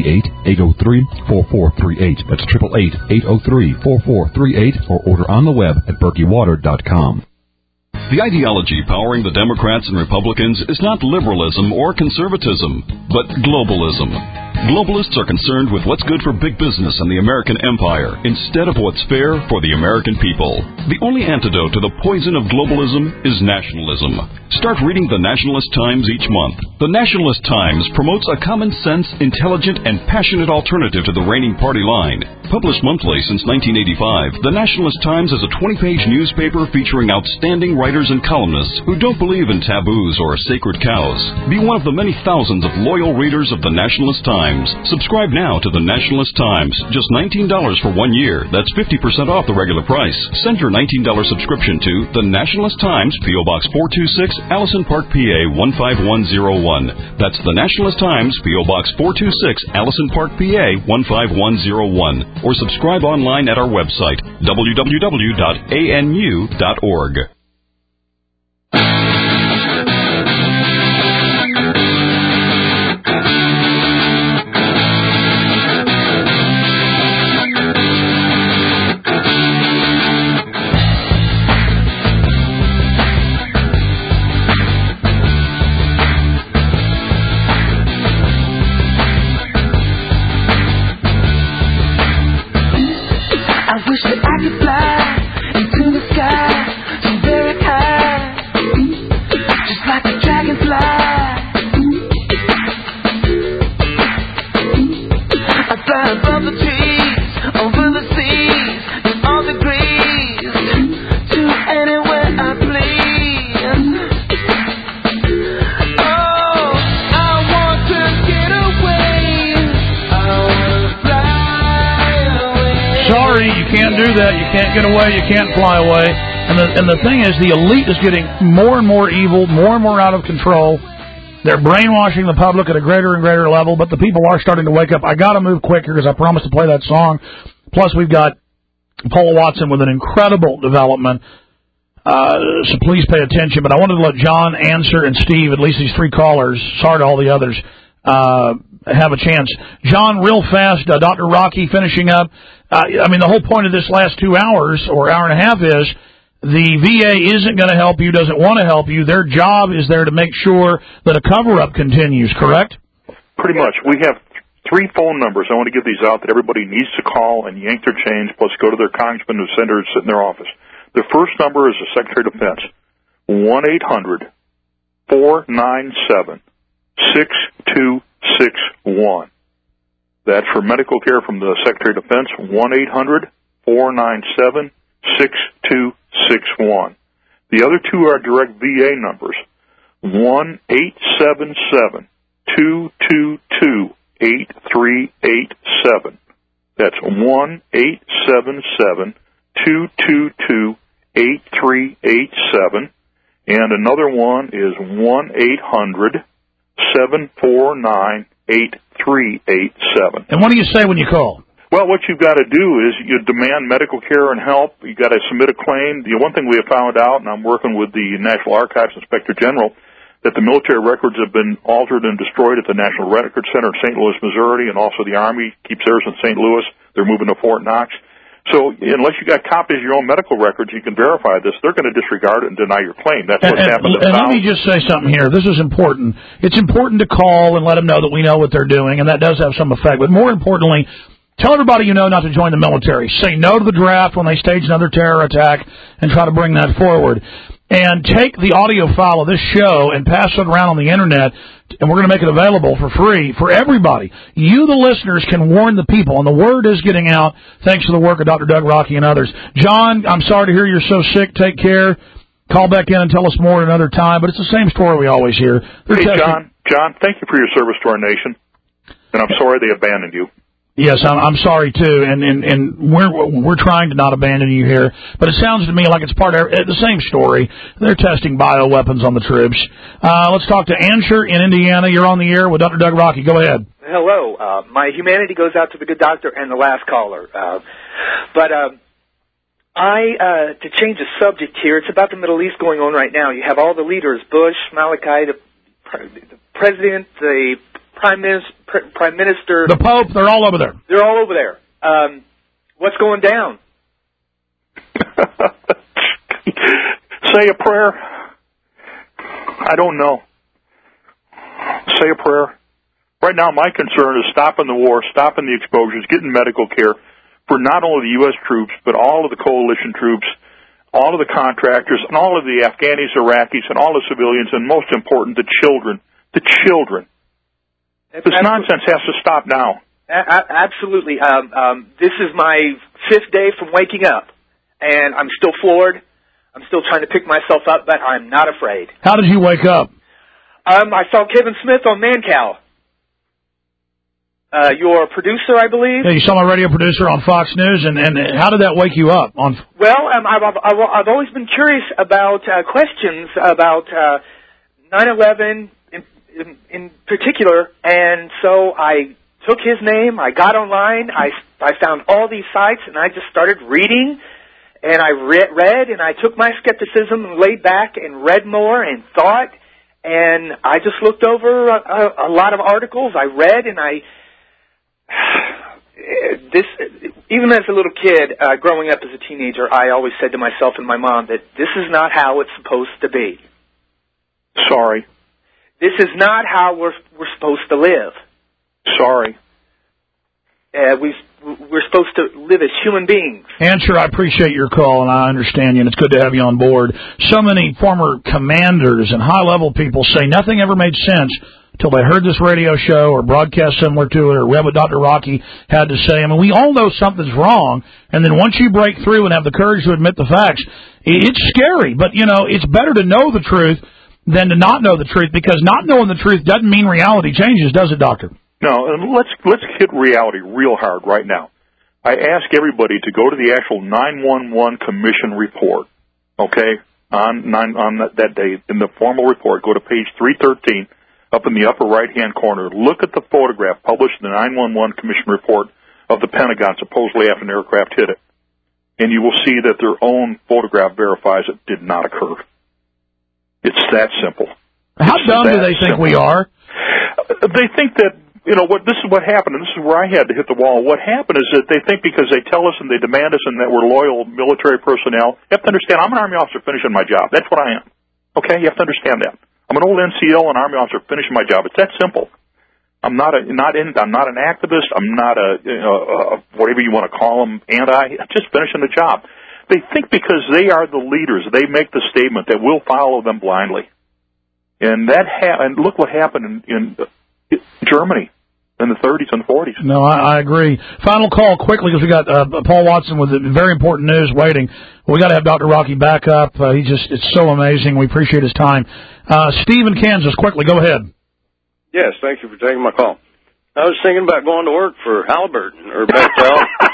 Speaker 12: 888-803-4438. That's 888-803-4438 or order on the web at berkeywater.com.
Speaker 7: The ideology powering the Democrats and Republicans is not liberalism or conservatism, but globalism. Globalists are concerned with what's good for big business and the American empire instead of what's fair for the American people. The only antidote to the poison of globalism is nationalism. Start reading the Nationalist Times each month. The Nationalist Times promotes a common sense, intelligent, and passionate alternative to the reigning party line. Published monthly since 1985, the Nationalist Times is a 20-page newspaper featuring outstanding writers and columnists who don't believe in taboos or sacred cows. Be one of the many thousands of loyal readers of the Nationalist Times. Subscribe now to the Nationalist Times. Just $19 for 1 year. That's 50% off the regular price. Send your $19 subscription to the Nationalist Times, P.O. Box 426, Allison Park, PA 15101. That's the Nationalist Times, P.O. Box 426, Allison Park, PA 15101. Or subscribe online at our website, www.anu.org.
Speaker 2: Get away, you can't fly away. And the thing is, the elite is getting more and more evil, more and more out of control. They're brainwashing the public at a greater and greater level, but the people are starting to wake up. I got to move quick here because I promised to play that song. Plus, we've got Paul Watson with an incredible development. So please pay attention. But I wanted to let John answer and Steve, at least these three callers, sorry to all the others, have a chance. John, real fast, Dr. Rocky finishing up. I mean, the whole point of this last 2 hours or hour and a half is the VA isn't going to help you, doesn't want to help you. Their job is there to make sure that a cover-up continues, correct?
Speaker 3: Pretty much. We have 3 phone numbers. I want to give these out that everybody needs to call and yank their chains, plus go to their congressman or senator and sit in their office. The first number is the Secretary of Defense, 1-800-497-6261. That's for medical care from the Secretary of Defense, 1-800-497-6261. The other two are direct VA numbers, 1-877-222-8387. That's 1-877-222-8387. And another one is 1-800-749-8387.
Speaker 2: And what do you say when you call?
Speaker 3: Well, what you've got to do is you demand medical care and help. You've got to submit a claim. The one thing we have found out, and I'm working with the National Archives Inspector General, that the military records have been altered and destroyed at the National Record Center in St. Louis, Missouri, and also the Army keeps theirs in St. Louis. They're moving to Fort Knox. So unless you got copies of your own medical records, you can verify this. They're going to disregard it and deny your claim. That's what's happened.
Speaker 2: And let me just say something here. This is important. It's important to call and let them know that we know what they're doing, and that does have some effect. But more importantly, tell everybody you know not to join the military. Say no to the draft when they stage another terror attack and try to bring that forward. And take the audio file of this show and pass it around on the Internet, and we're going to make it available for free for everybody. You, the listeners, can warn the people, and the word is getting out thanks to the work of Dr. Doug Rocky and others. John, I'm sorry to hear you're so sick. Take care. Call back in and tell us more at another time, but it's the same story we always hear.
Speaker 3: Hey, John, thank you for your service to our nation, and I'm sorry they abandoned you.
Speaker 2: Yes, I'm sorry too, and we're trying to not abandon you here, but it sounds to me like it's part of the same story. They're testing bioweapons on the troops. Let's talk to Ansher in Indiana. You're on the air with Dr. Doug Rocky. Go ahead.
Speaker 13: Hello. My humanity goes out to the good doctor and the last caller. To change the subject here, it's about the Middle East going on right now. You have all the leaders, Bush, Malachi, the president, the Prime Minister,
Speaker 2: the Pope, they're all over there.
Speaker 13: They're all over there. What's going down?
Speaker 3: Say a prayer. I don't know. Say a prayer. Right now, my concern is stopping the war, stopping the exposures, getting medical care for not only the U.S. troops, but all of the coalition troops, all of the contractors, and all of the Afghanis, Iraqis, and all the civilians, and most important, the children. The children. This nonsense has to stop now.
Speaker 13: Absolutely. This is my 5th day from waking up, and I'm still floored. I'm still trying to pick myself up, but I'm not afraid.
Speaker 2: How did you wake up?
Speaker 13: I saw Kevin Smith on Mancow. Your producer, I believe.
Speaker 2: Yeah, you saw my radio producer on Fox News, and how did that wake you up?
Speaker 13: Well, I've always been curious about questions about 9/11 in particular, and so I took his name, I got online, I found all these sites, and I just started reading, and I read, and I took my skepticism and laid back and read more and thought, and I just looked over a lot of articles, I read, and even as a little kid, growing up as a teenager, I always said to myself and my mom that this is not how it's supposed to be.
Speaker 3: Sorry.
Speaker 13: This is not how we're supposed to live.
Speaker 3: Sorry.
Speaker 13: We're supposed to live as human beings.
Speaker 2: Ansher, I appreciate your call, and I understand you, and it's good to have you on board. So many former commanders and high-level people say nothing ever made sense until they heard this radio show or broadcast similar to it or read what Dr. Rocky had to say. I mean, we all know something's wrong, and then once you break through and have the courage to admit the facts, it's scary. But, it's better to know the truth than to not know the truth, because not knowing the truth doesn't mean reality changes, does it, Doctor?
Speaker 3: No, and let's hit reality real hard right now. I ask everybody to go to the actual 911 Commission report, okay, on that day, in the formal report. Go to page 313, up in the upper right-hand corner. Look at the photograph published in the 911 Commission report of the Pentagon supposedly after an aircraft hit it. And you will see that their own photograph verifies it did not occur. It's that simple.
Speaker 2: How dumb do they think we are?
Speaker 3: They think that, this is what happened, and this is where I had to hit the wall. What happened is that they think because they tell us and they demand us and that we're loyal military personnel, you have to understand, I'm an Army officer finishing my job. That's what I am. Okay? You have to understand that. I'm an old NCO and Army officer finishing my job. It's that simple. I'm not an activist. I'm not whatever you want to call them, I'm just finishing the job. They think because they are the leaders, they make the statement that we'll follow them blindly. And and look what happened in Germany. in the 30s and 40s.
Speaker 2: No, I agree. Final call quickly because we got Paul Watson with very important news waiting. We got to have Dr. Rocky back up. It's so amazing. We appreciate his time. Steve in Kansas, quickly, go ahead.
Speaker 14: Yes, thank you for taking my call. I was thinking about going to work for Halliburton or Bechtel.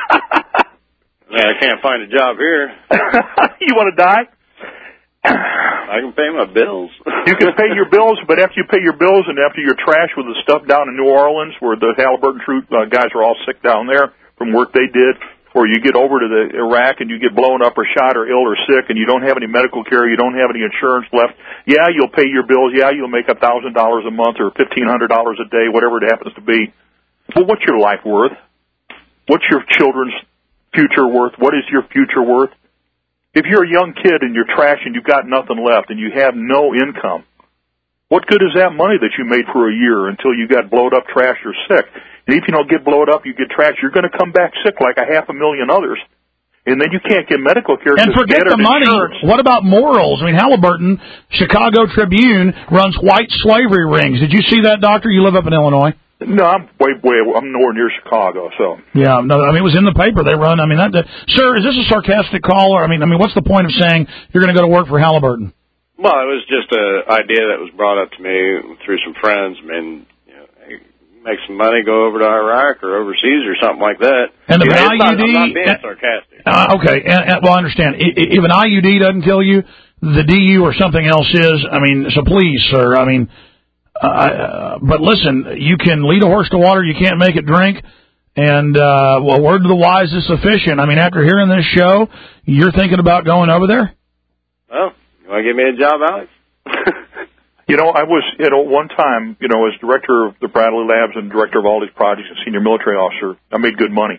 Speaker 14: I can't find a job here.
Speaker 3: You want to die?
Speaker 14: I can pay my bills.
Speaker 3: You can pay your bills, but after you pay your bills and after you're trash with the stuff down in New Orleans where the Halliburton guys are all sick down there from work they did, or you get over to the Iraq and you get blown up or shot or ill or sick and you don't have any medical care, you don't have any insurance left, yeah, you'll pay your bills, yeah, you'll make $1,000 a month or $1,500 a day, whatever it happens to be. But what's your life worth? What's your children's future worth? What is your future worth? If you're a young kid and you're trash and you've got nothing left and you have no income, what good is that money that you made for a year until you got blowed up, trash, or sick? And if you don't get blowed up, you get trash, you're going to come back sick like 500,000 others. And then you can't get medical care.
Speaker 2: And forget the money. Insurance. What about morals? I mean, Halliburton, Chicago Tribune, runs white slavery rings. Did you see that, Doctor? You live up in Illinois.
Speaker 3: No, I'm I'm nowhere near Chicago, so.
Speaker 2: Yeah, no, I mean, it was in the paper. They run, I mean, sir, is this a sarcastic call? Or, I mean, what's the point of saying you're going to go to work for Halliburton?
Speaker 14: Well, it was just an idea that was brought up to me through some friends. I mean, hey, make some money, go over to Iraq or overseas or something like that.
Speaker 2: And the IUD...
Speaker 14: I'm not being sarcastic.
Speaker 2: Okay, well, I understand. If an IUD doesn't kill you, the DU or something else is. I mean, so please, sir, I mean... but listen, you can lead a horse to water, you can't make it drink, and, well, word to the wise is sufficient. I mean, after hearing this show, you're thinking about going over there?
Speaker 14: Well, you want to give me a job, Alex?
Speaker 3: I was, one time, as director of the Bradley Labs and director of all these projects and senior military officer, I made good money.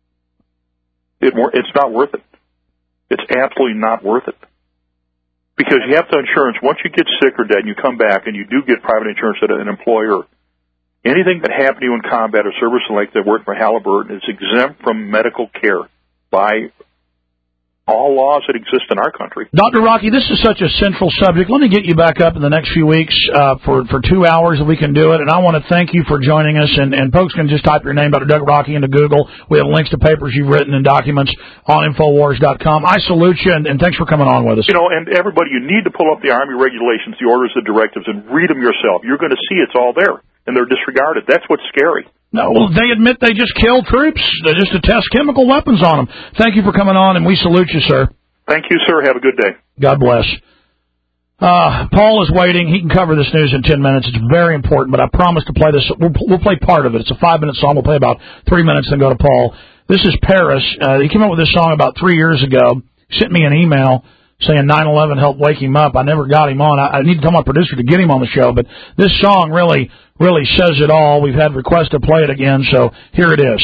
Speaker 3: It's not worth it. It's absolutely not worth it. Because you have the insurance, once you get sick or dead and you come back and you do get private insurance at an employer, anything that happened to you in combat or service like that worked for Halliburton is exempt from medical care by all laws that exist in our country.
Speaker 2: Dr. Rocky, this is such a central subject. Let me get you back up in the next few weeks for 2 hours if we can do it. And I want to thank you for joining us. And folks can just type your name, Dr. Doug Rocky, into Google. We have links to papers you've written and documents on Infowars.com. I salute you, and thanks for coming on with us.
Speaker 3: And everybody, you need to pull up the Army regulations, the orders, the directives, and read them yourself. You're going to see it's all there, and they're disregarded. That's what's scary.
Speaker 2: No, well, they admit they just killed troops just to test chemical weapons on them. Thank you for coming on, and we salute you, sir.
Speaker 3: Thank you, sir. Have a good day.
Speaker 2: God bless. Paul is waiting. He can cover this news in 10 minutes. It's very important, but I promise to play this. We'll play part of it. It's a 5-minute song. We'll play about 3 minutes, then go to Paul. This is Paris. He came up with this song about 3 years ago. He sent me an email saying 9/11 helped wake him up. I never got him on. I need to tell my producer to get him on the show, but this song really says it all. We've had requests to play it again, so here it is.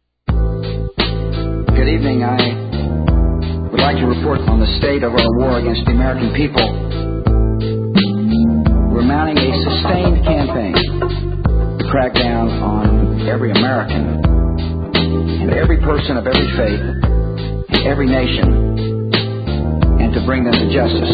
Speaker 15: Good evening. I would like to report on the state of our war against the American people. We're mounting a sustained campaign to crack down on every American and every person of every faith in every nation, and to bring them to justice.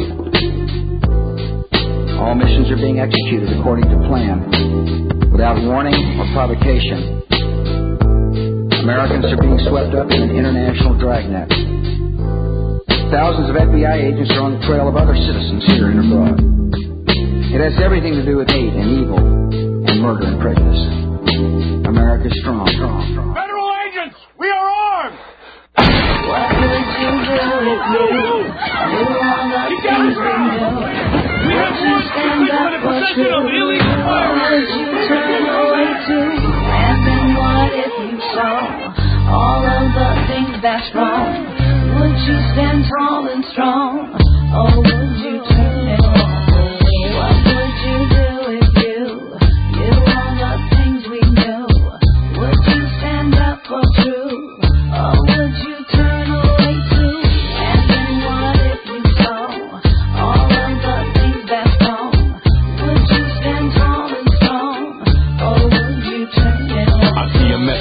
Speaker 15: All missions are being executed according to plan, without warning or provocation. Americans are being swept up in an international dragnet. Thousands of FBI agents are on the trail of other citizens here and abroad. It has everything to do with hate and evil and murder and prejudice. America's strong.
Speaker 8: Federal agents, we are armed!
Speaker 9: What would you do if you knew all the things we know? Would you stand up for truth, or would you turn away too? And then what if you saw all of the things that's wrong? Would you stand tall and strong, or would you turn it on? What would you do if you knew all the things we know? Would you stand up for truth, or would you turn away too? And then what if you saw all of the things that's wrong? Would you stand tall and strong, or would you turn it on?
Speaker 16: I see a message from the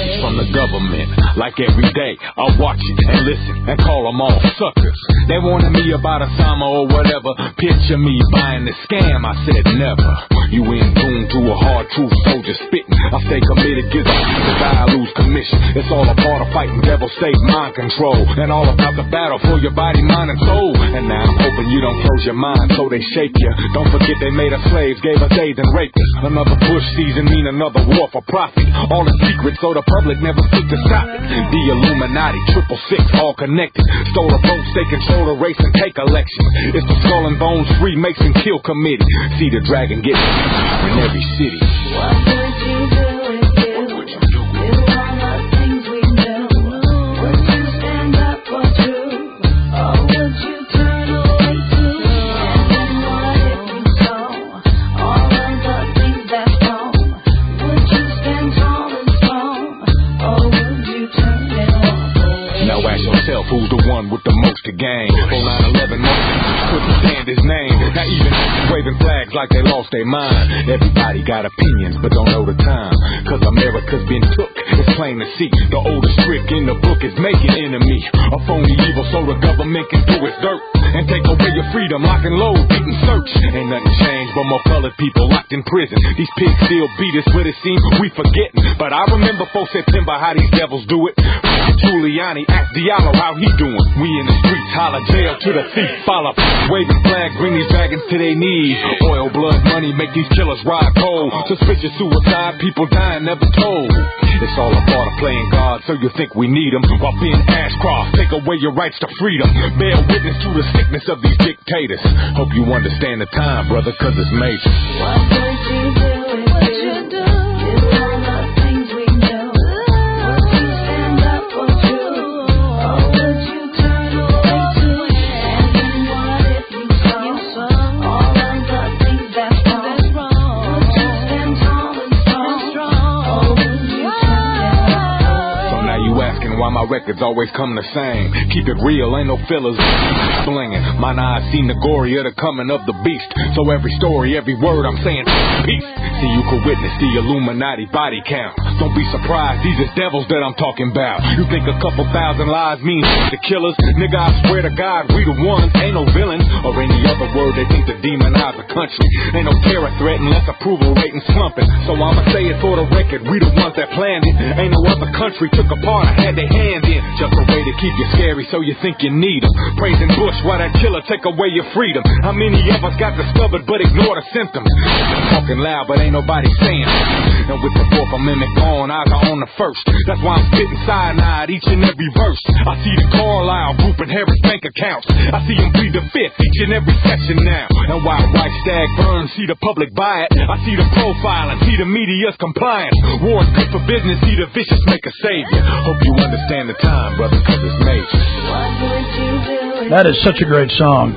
Speaker 16: the government. Like every day, I watch it and listen and call them all suckers. They wanted me about Osama or whatever. Picture me buying the scam, I said never. You in tune to a hard truth soldier spitting. I stay committed, get the die, I lose commission. It's all a part of fighting devil state mind control. And all about the battle for your body, mind, and soul. And now I'm hoping you don't close your mind so they shake you. Don't forget they made us slaves, gave us AIDS and raped us. Another Bush season mean another war for profit. All in secret so the public never seek to stop it. The Illuminati, 666, all connected. Stole a vote, they control the race and take elections. It's the Skull and Bones Freemason Kill Committee. See the dragon get in every city.
Speaker 9: What would you do if you do all the things we do? Would you stand up for truth, or would you turn away too? And what if you saw all of the things that's wrong? Would you stand tall and strong, or would you turn it off?
Speaker 16: Now ask yourself who's the one with the most to gain. For 9/11, couldn't stand his name. Now even waving flags like they lost their mind. Everybody got opinions but don't know the time. Cause America's been took, it's plain to see. The oldest trick in the book is making enemy. A phony evil so the government can do its dirt. And take away your freedom, lock and load, beat and search. Ain't nothing changed but more colored people locked in prison. These pigs still beat us, but it seems we forgetting. But I remember 4 September how these devils do it. Giuliani, ask Diallo how he doing. We in the streets, holler jail to the thief, follow. Waving flags, bring these dragons to their knees. Oil, blood, money, make these killers ride cold. Suspicious suicide, people dying, never told. It's all a part of playing God, so you think we need them. While being Ashcroft, take away your rights to freedom. Bear witness to the sickness of these dictators. Hope you understand the time, brother, cause it's major.
Speaker 9: What would you do if you do all the things we do? Would you stand up for truth, or would you turn away too? And what if you saw all of the things that's wrong? Would you stand tall and strong, or would you turn it off?
Speaker 16: So now you asking why my records always come the same. Keep it real, ain't no fillers blinging. Mine eyes seen the gory of the coming of the beast. So every story, every word I'm saying peace. See, you could witness the Illuminati body count. Don't be surprised, these is devils that I'm talking about. You think a couple thousand lives mean the killers? Nigga, I swear to God, we the ones, ain't no villains. Or any other word they think to demonize the country. Ain't no terror threat unless approval rating slumping. So I'ma say it for the record, we the ones that planned it. Ain't no other country took a part or had their hand in. Just a way to keep you scary so you think you need them. Praising Bush while that killer take away your freedom. How many of us got discovered but ignore the symptoms? Talking loud but ain't nobody saying. And with the 4th Amendment gone, eyes are on the first. That's why I'm spitting cyanide each and every verse. I see the Carlisle group and Harris bank accounts. I see them plead the 5th each and every session now. And while White Stag burns, see the public buy it. I see the profiling, see the media's compliance. War's good for business, see the vicious make a savior. Hope you understand the time, brother, cause it's major.
Speaker 9: What would you do?
Speaker 2: That is such a great song.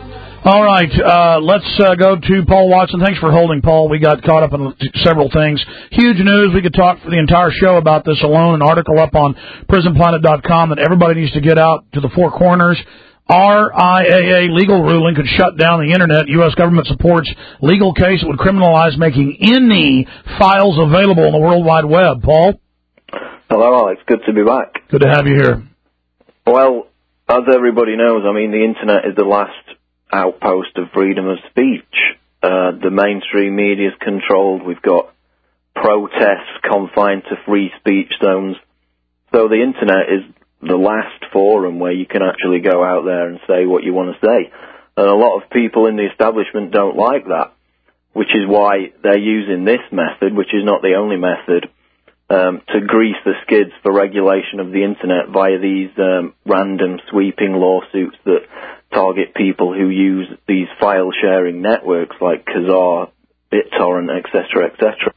Speaker 2: All right, let's go to Paul Watson. Thanks for holding, Paul. We got caught up in several things. Huge news. We could talk for the entire show about this alone. An article up on prisonplanet.com that everybody needs to get out to the four corners. RIAA legal ruling could shut down the Internet. U.S. government supports legal case that would criminalize making any files available on the World Wide Web. Paul?
Speaker 17: Hello, Alex. Good to be back.
Speaker 2: Good to have you here.
Speaker 17: Well, as everybody knows, I mean, the Internet is the last outpost of freedom of speech. The mainstream media is controlled. We've got protests confined to free speech zones. So the Internet is the last forum where you can actually go out there and say what you want to say. And a lot of people in the establishment don't like that, which is why they're using this method, which is not the only method, to grease the skids for regulation of the Internet via these random sweeping lawsuits that target people who use these file-sharing networks like Kazaa, BitTorrent, etc., etc.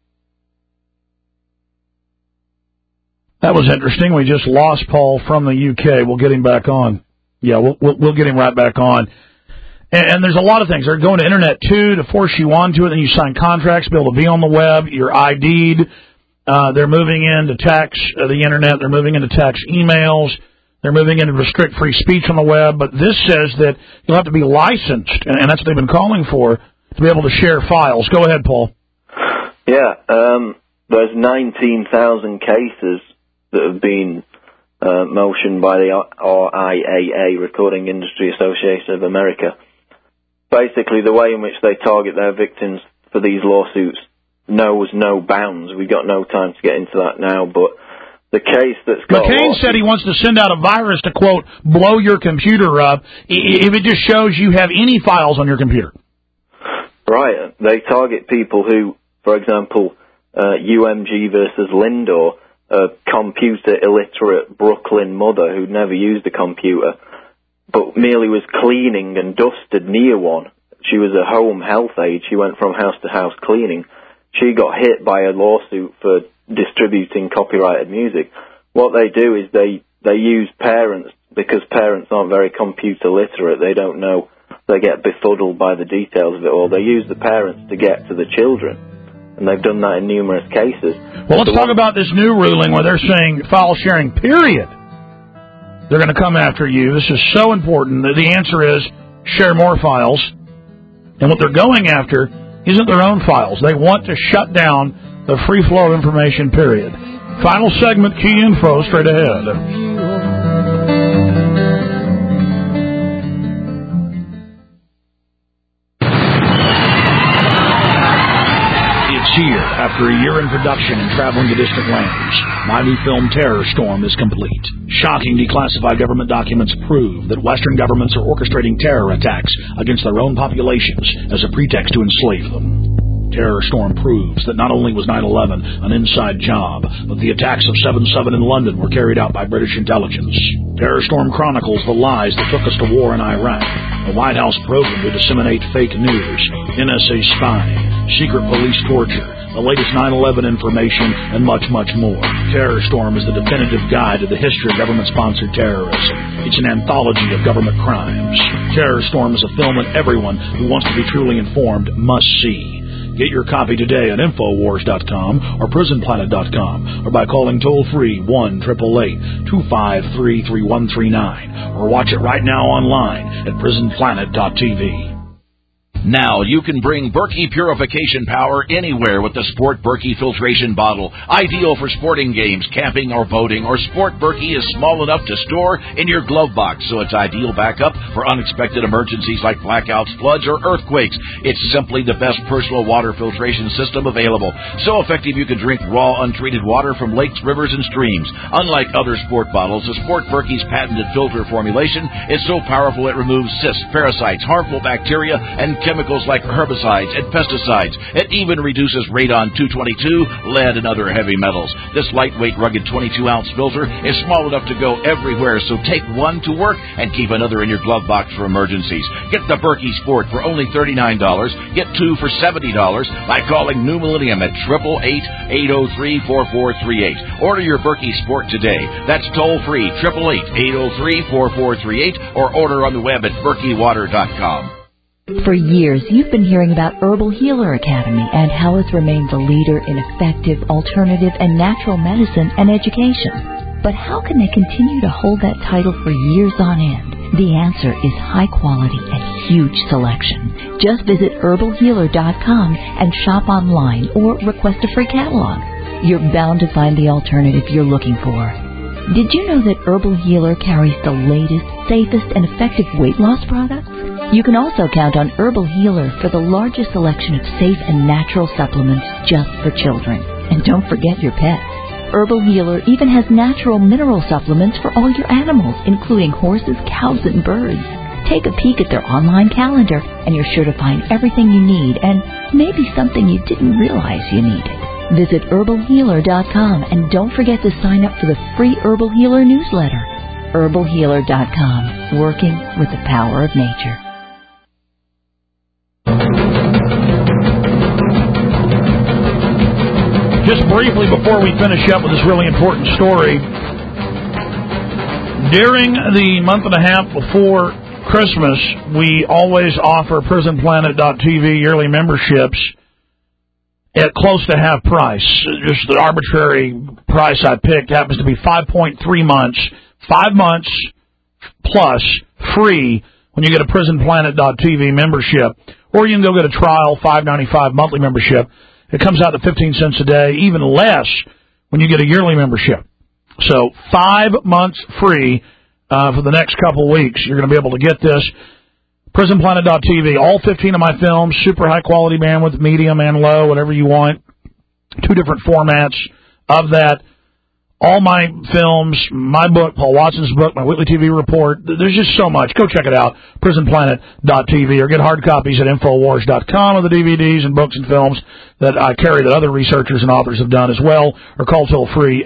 Speaker 2: That was interesting. We just lost Paul from the UK. We'll get him back on. Yeah, we'll get him right back on. And there's a lot of things. They're going to Internet 2 to force you onto it, then you sign contracts to be able to be on the web. You're ID'd. They're moving into tax the Internet. They're moving into tax emails. They're moving into restrict free speech on the web. But this says that you'll have to be licensed, and that's what they've been calling for, to be able to share files. Go ahead, Paul.
Speaker 17: Yeah, there's 19,000 cases that have been motioned by the RIAA, Recording Industry Association of America. Basically, the way in which they target their victims for these lawsuits knows no bounds. We've got no time to get into that now, but the case that's got...
Speaker 2: McCain said he wants to send out a virus to, quote, blow your computer up if it just shows you have any files on your computer.
Speaker 17: Right. They target people who, for example, UMG versus Lindor, a computer illiterate Brooklyn mother who'd never used a computer, but merely was cleaning and dusted near one. She was a home health aide. She went from house to house cleaning. She got hit by a lawsuit for distributing copyrighted music. What they do is they use parents, because parents aren't very computer literate. They don't know. They get befuddled by the details of it all. They use the parents to get to the children, and they've done that in numerous cases.
Speaker 2: Well, let's talk about this new ruling where they're saying file sharing, period. They're going to come after you. This is so important. The answer is share more files. And what they're going after isn't their own files. They want to shut down the free flow of information, period. Final segment, key info, straight ahead. Here, after a year in production and traveling to distant lands, my new film Terror Storm is complete. Shocking declassified government documents prove that Western governments are orchestrating terror attacks against their own populations as a pretext to enslave them. Terror Storm proves that not only was 9/11 an inside job, but the attacks of 7/7 in London were carried out by British intelligence. Terror Storm chronicles the lies that took us to war in Iraq, a White House program to disseminate fake news, NSA spying, secret police torture, the latest 9/11 information, and much, much more. Terror Storm is the definitive guide to the history of government-sponsored terrorism. It's an anthology of government crimes. Terror Storm is a film that everyone who wants to be truly informed must see. Get your copy today at Infowars.com or PrisonPlanet.com or by calling toll-free 1-888-253-3139 or watch it right now online at PrisonPlanet.tv.
Speaker 18: Now you can bring Berkey purification power anywhere with the Sport Berkey filtration bottle. Ideal for sporting games, camping, or boating. Or Sport Berkey is small enough to store in your glove box, so it's ideal backup for unexpected emergencies like blackouts, floods, or earthquakes. It's simply the best personal water filtration system available. So effective you can drink raw, untreated water from lakes, rivers, and streams. Unlike other sport bottles, the Sport Berkey's patented filter formulation is so powerful it removes cysts, parasites, harmful bacteria, and chemicals like herbicides and pesticides. It even reduces radon-222, lead, and other heavy metals. This lightweight, rugged 22-ounce filter is small enough to go everywhere, so take one to work and keep another in your glove box for emergencies. Get the Berkey Sport for only $39. Get two for $70 by calling New Millennium at 888-803-4438. Order your Berkey Sport today. That's toll-free, 888-803-4438, or order on the web at berkeywater.com.
Speaker 19: For years, you've been hearing about Herbal Healer Academy and how it's remained the leader in effective, alternative, and natural medicine and education. But how can they continue to hold that title for years on end? The answer is high quality and huge selection. Just visit herbalhealer.com and shop online or request a free catalog. You're bound to find the alternative you're looking for. Did you know that Herbal Healer carries the latest, safest, and effective weight loss products? You can also count on Herbal Healer for the largest selection of safe and natural supplements just for children. And don't forget your pets. Herbal Healer even has natural mineral supplements for all your animals, including horses, cows, and birds. Take a peek at their online calendar, and you're sure to find everything you need and maybe something you didn't realize you needed. Visit herbalhealer.com and don't forget to sign up for the free Herbal Healer newsletter. herbalhealer.com, working with the power of nature.
Speaker 2: Just briefly before we finish up with this really important story, during the month and a half before Christmas, we always offer PrisonPlanet.tv yearly memberships at close to half price. Just the arbitrary price I picked happens to be 5.3 months, 5 months plus free when you get a PrisonPlanet.tv membership. Or you can go get a trial $5.95 monthly membership. It comes out to 15 cents a day, even less when you get a yearly membership. So 5 months free for the next couple weeks. You're going to be able to get this. PrisonPlanet.tv, all 15 of my films, super high-quality bandwidth, medium and low, whatever you want. 2 different formats of that. All my films, my book, Paul Watson's book, my weekly TV report. There's just so much. Go check it out, PrisonPlanet.tv, or get hard copies at Infowars.com of the DVDs and books and films that I carry that other researchers and authors have done as well, or call toll-free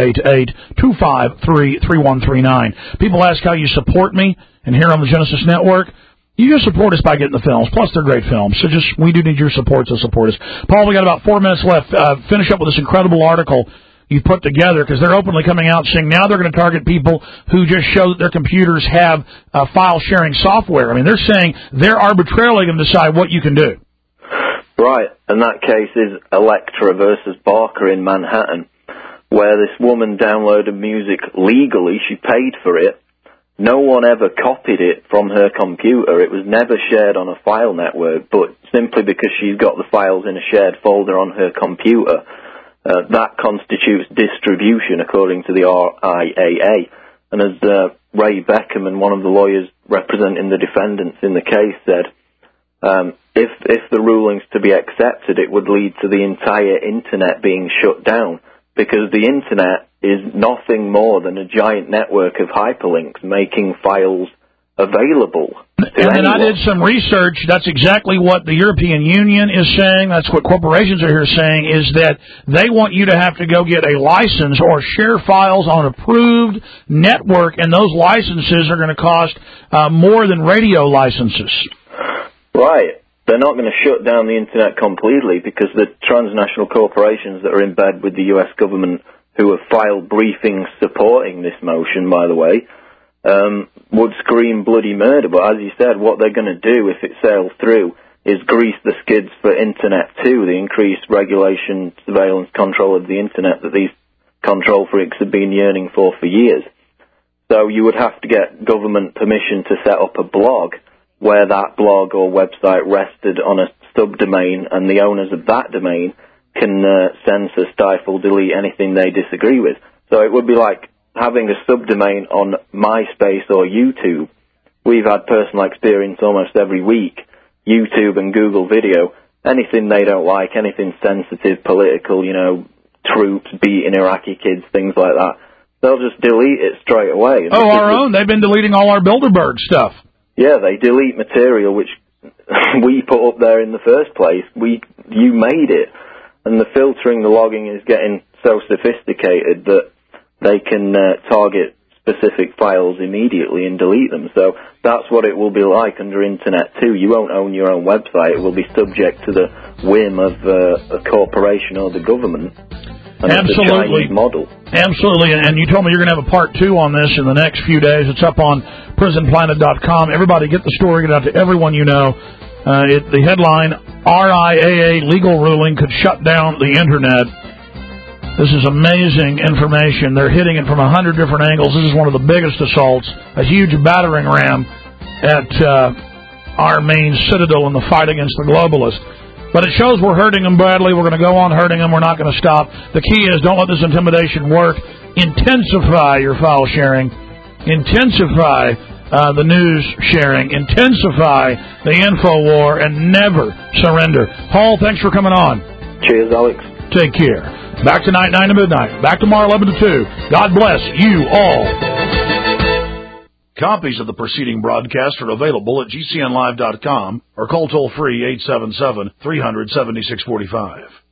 Speaker 2: 888-253-3139. People ask how you support me, and here on the Genesis Network, you just support us by getting the films. Plus, they're great films. So we do need your support, so support us. Paul, we got about 4 minutes left. Finish up with this incredible article you put together, because they're openly coming out saying now they're going to target people who just show that their computers have file-sharing software. I mean, they're saying they're arbitrarily going to decide what you can do.
Speaker 17: Right, and that case is Electra versus Barker in Manhattan, where this woman downloaded music legally. She paid for it. No one ever copied it from her computer. It was never shared on a file network, but simply because she's got the files in a shared folder on her computer, that constitutes distribution according to the RIAA. And as Ray Beckerman, one of the lawyers representing the defendants in the case, said, if the ruling's to be accepted, it would lead to the entire Internet being shut down, because the Internet is nothing more than a giant network of hyperlinks making files available to anyone.
Speaker 2: I did some research. That's exactly what the European Union is saying. That's what corporations are here saying, is that they want you to have to go get a license or share files on approved network, and those licenses are going to cost more than radio licenses.
Speaker 17: Right. They're not going to shut down the Internet completely, because the transnational corporations that are in bed with the U.S. government, who have filed briefings supporting this motion, by the way, would scream bloody murder. But as you said, what they're going to do if it sails through is grease the skids for Internet 2, the increased regulation, surveillance, control of the Internet that these control freaks have been yearning for years. So you would have to get government permission to set up a blog where that blog or website rested on a subdomain, and the owners of that domain can censor, stifle, delete anything they disagree with. So it would be like having a subdomain on MySpace or YouTube. We've had personal experience almost every week. YouTube and Google Video, anything they don't like, anything sensitive, political, troops beating Iraqi kids, things like that, they'll just delete it straight away.
Speaker 2: Oh, our own. They've been deleting all our Bilderberg stuff.
Speaker 17: Yeah, they delete material which we put up there in the first place. You made it. And the filtering, the logging is getting so sophisticated that they can target specific files immediately and delete them. So that's what it will be like under Internet 2. You won't own your own website. It will be subject to the whim of a corporation or the government. And
Speaker 2: absolutely.
Speaker 17: It's a Chinese model.
Speaker 2: Absolutely. And you told me you're going to have a part 2 on this in the next few days. It's up on PrisonPlanet.com. Everybody get the story. Get out to everyone you know. The headline, RIAA legal ruling could shut down the Internet. This is amazing information. They're hitting it from 100 different angles. This is one of the biggest assaults, a huge battering ram at our main citadel in the fight against the globalists. But it shows we're hurting them badly. We're going to go on hurting them. We're not going to stop. The key is don't let this intimidation work. Intensify your file sharing. Intensify the news sharing. Intensify the info war, and never surrender. Paul, thanks for coming on.
Speaker 17: Cheers, Alex.
Speaker 2: Take care. Back tonight, 9 to midnight. Back tomorrow, 11 to 2. God bless you all. Copies of the preceding broadcast are available at GCNlive.com or call toll-free 877-300-7645.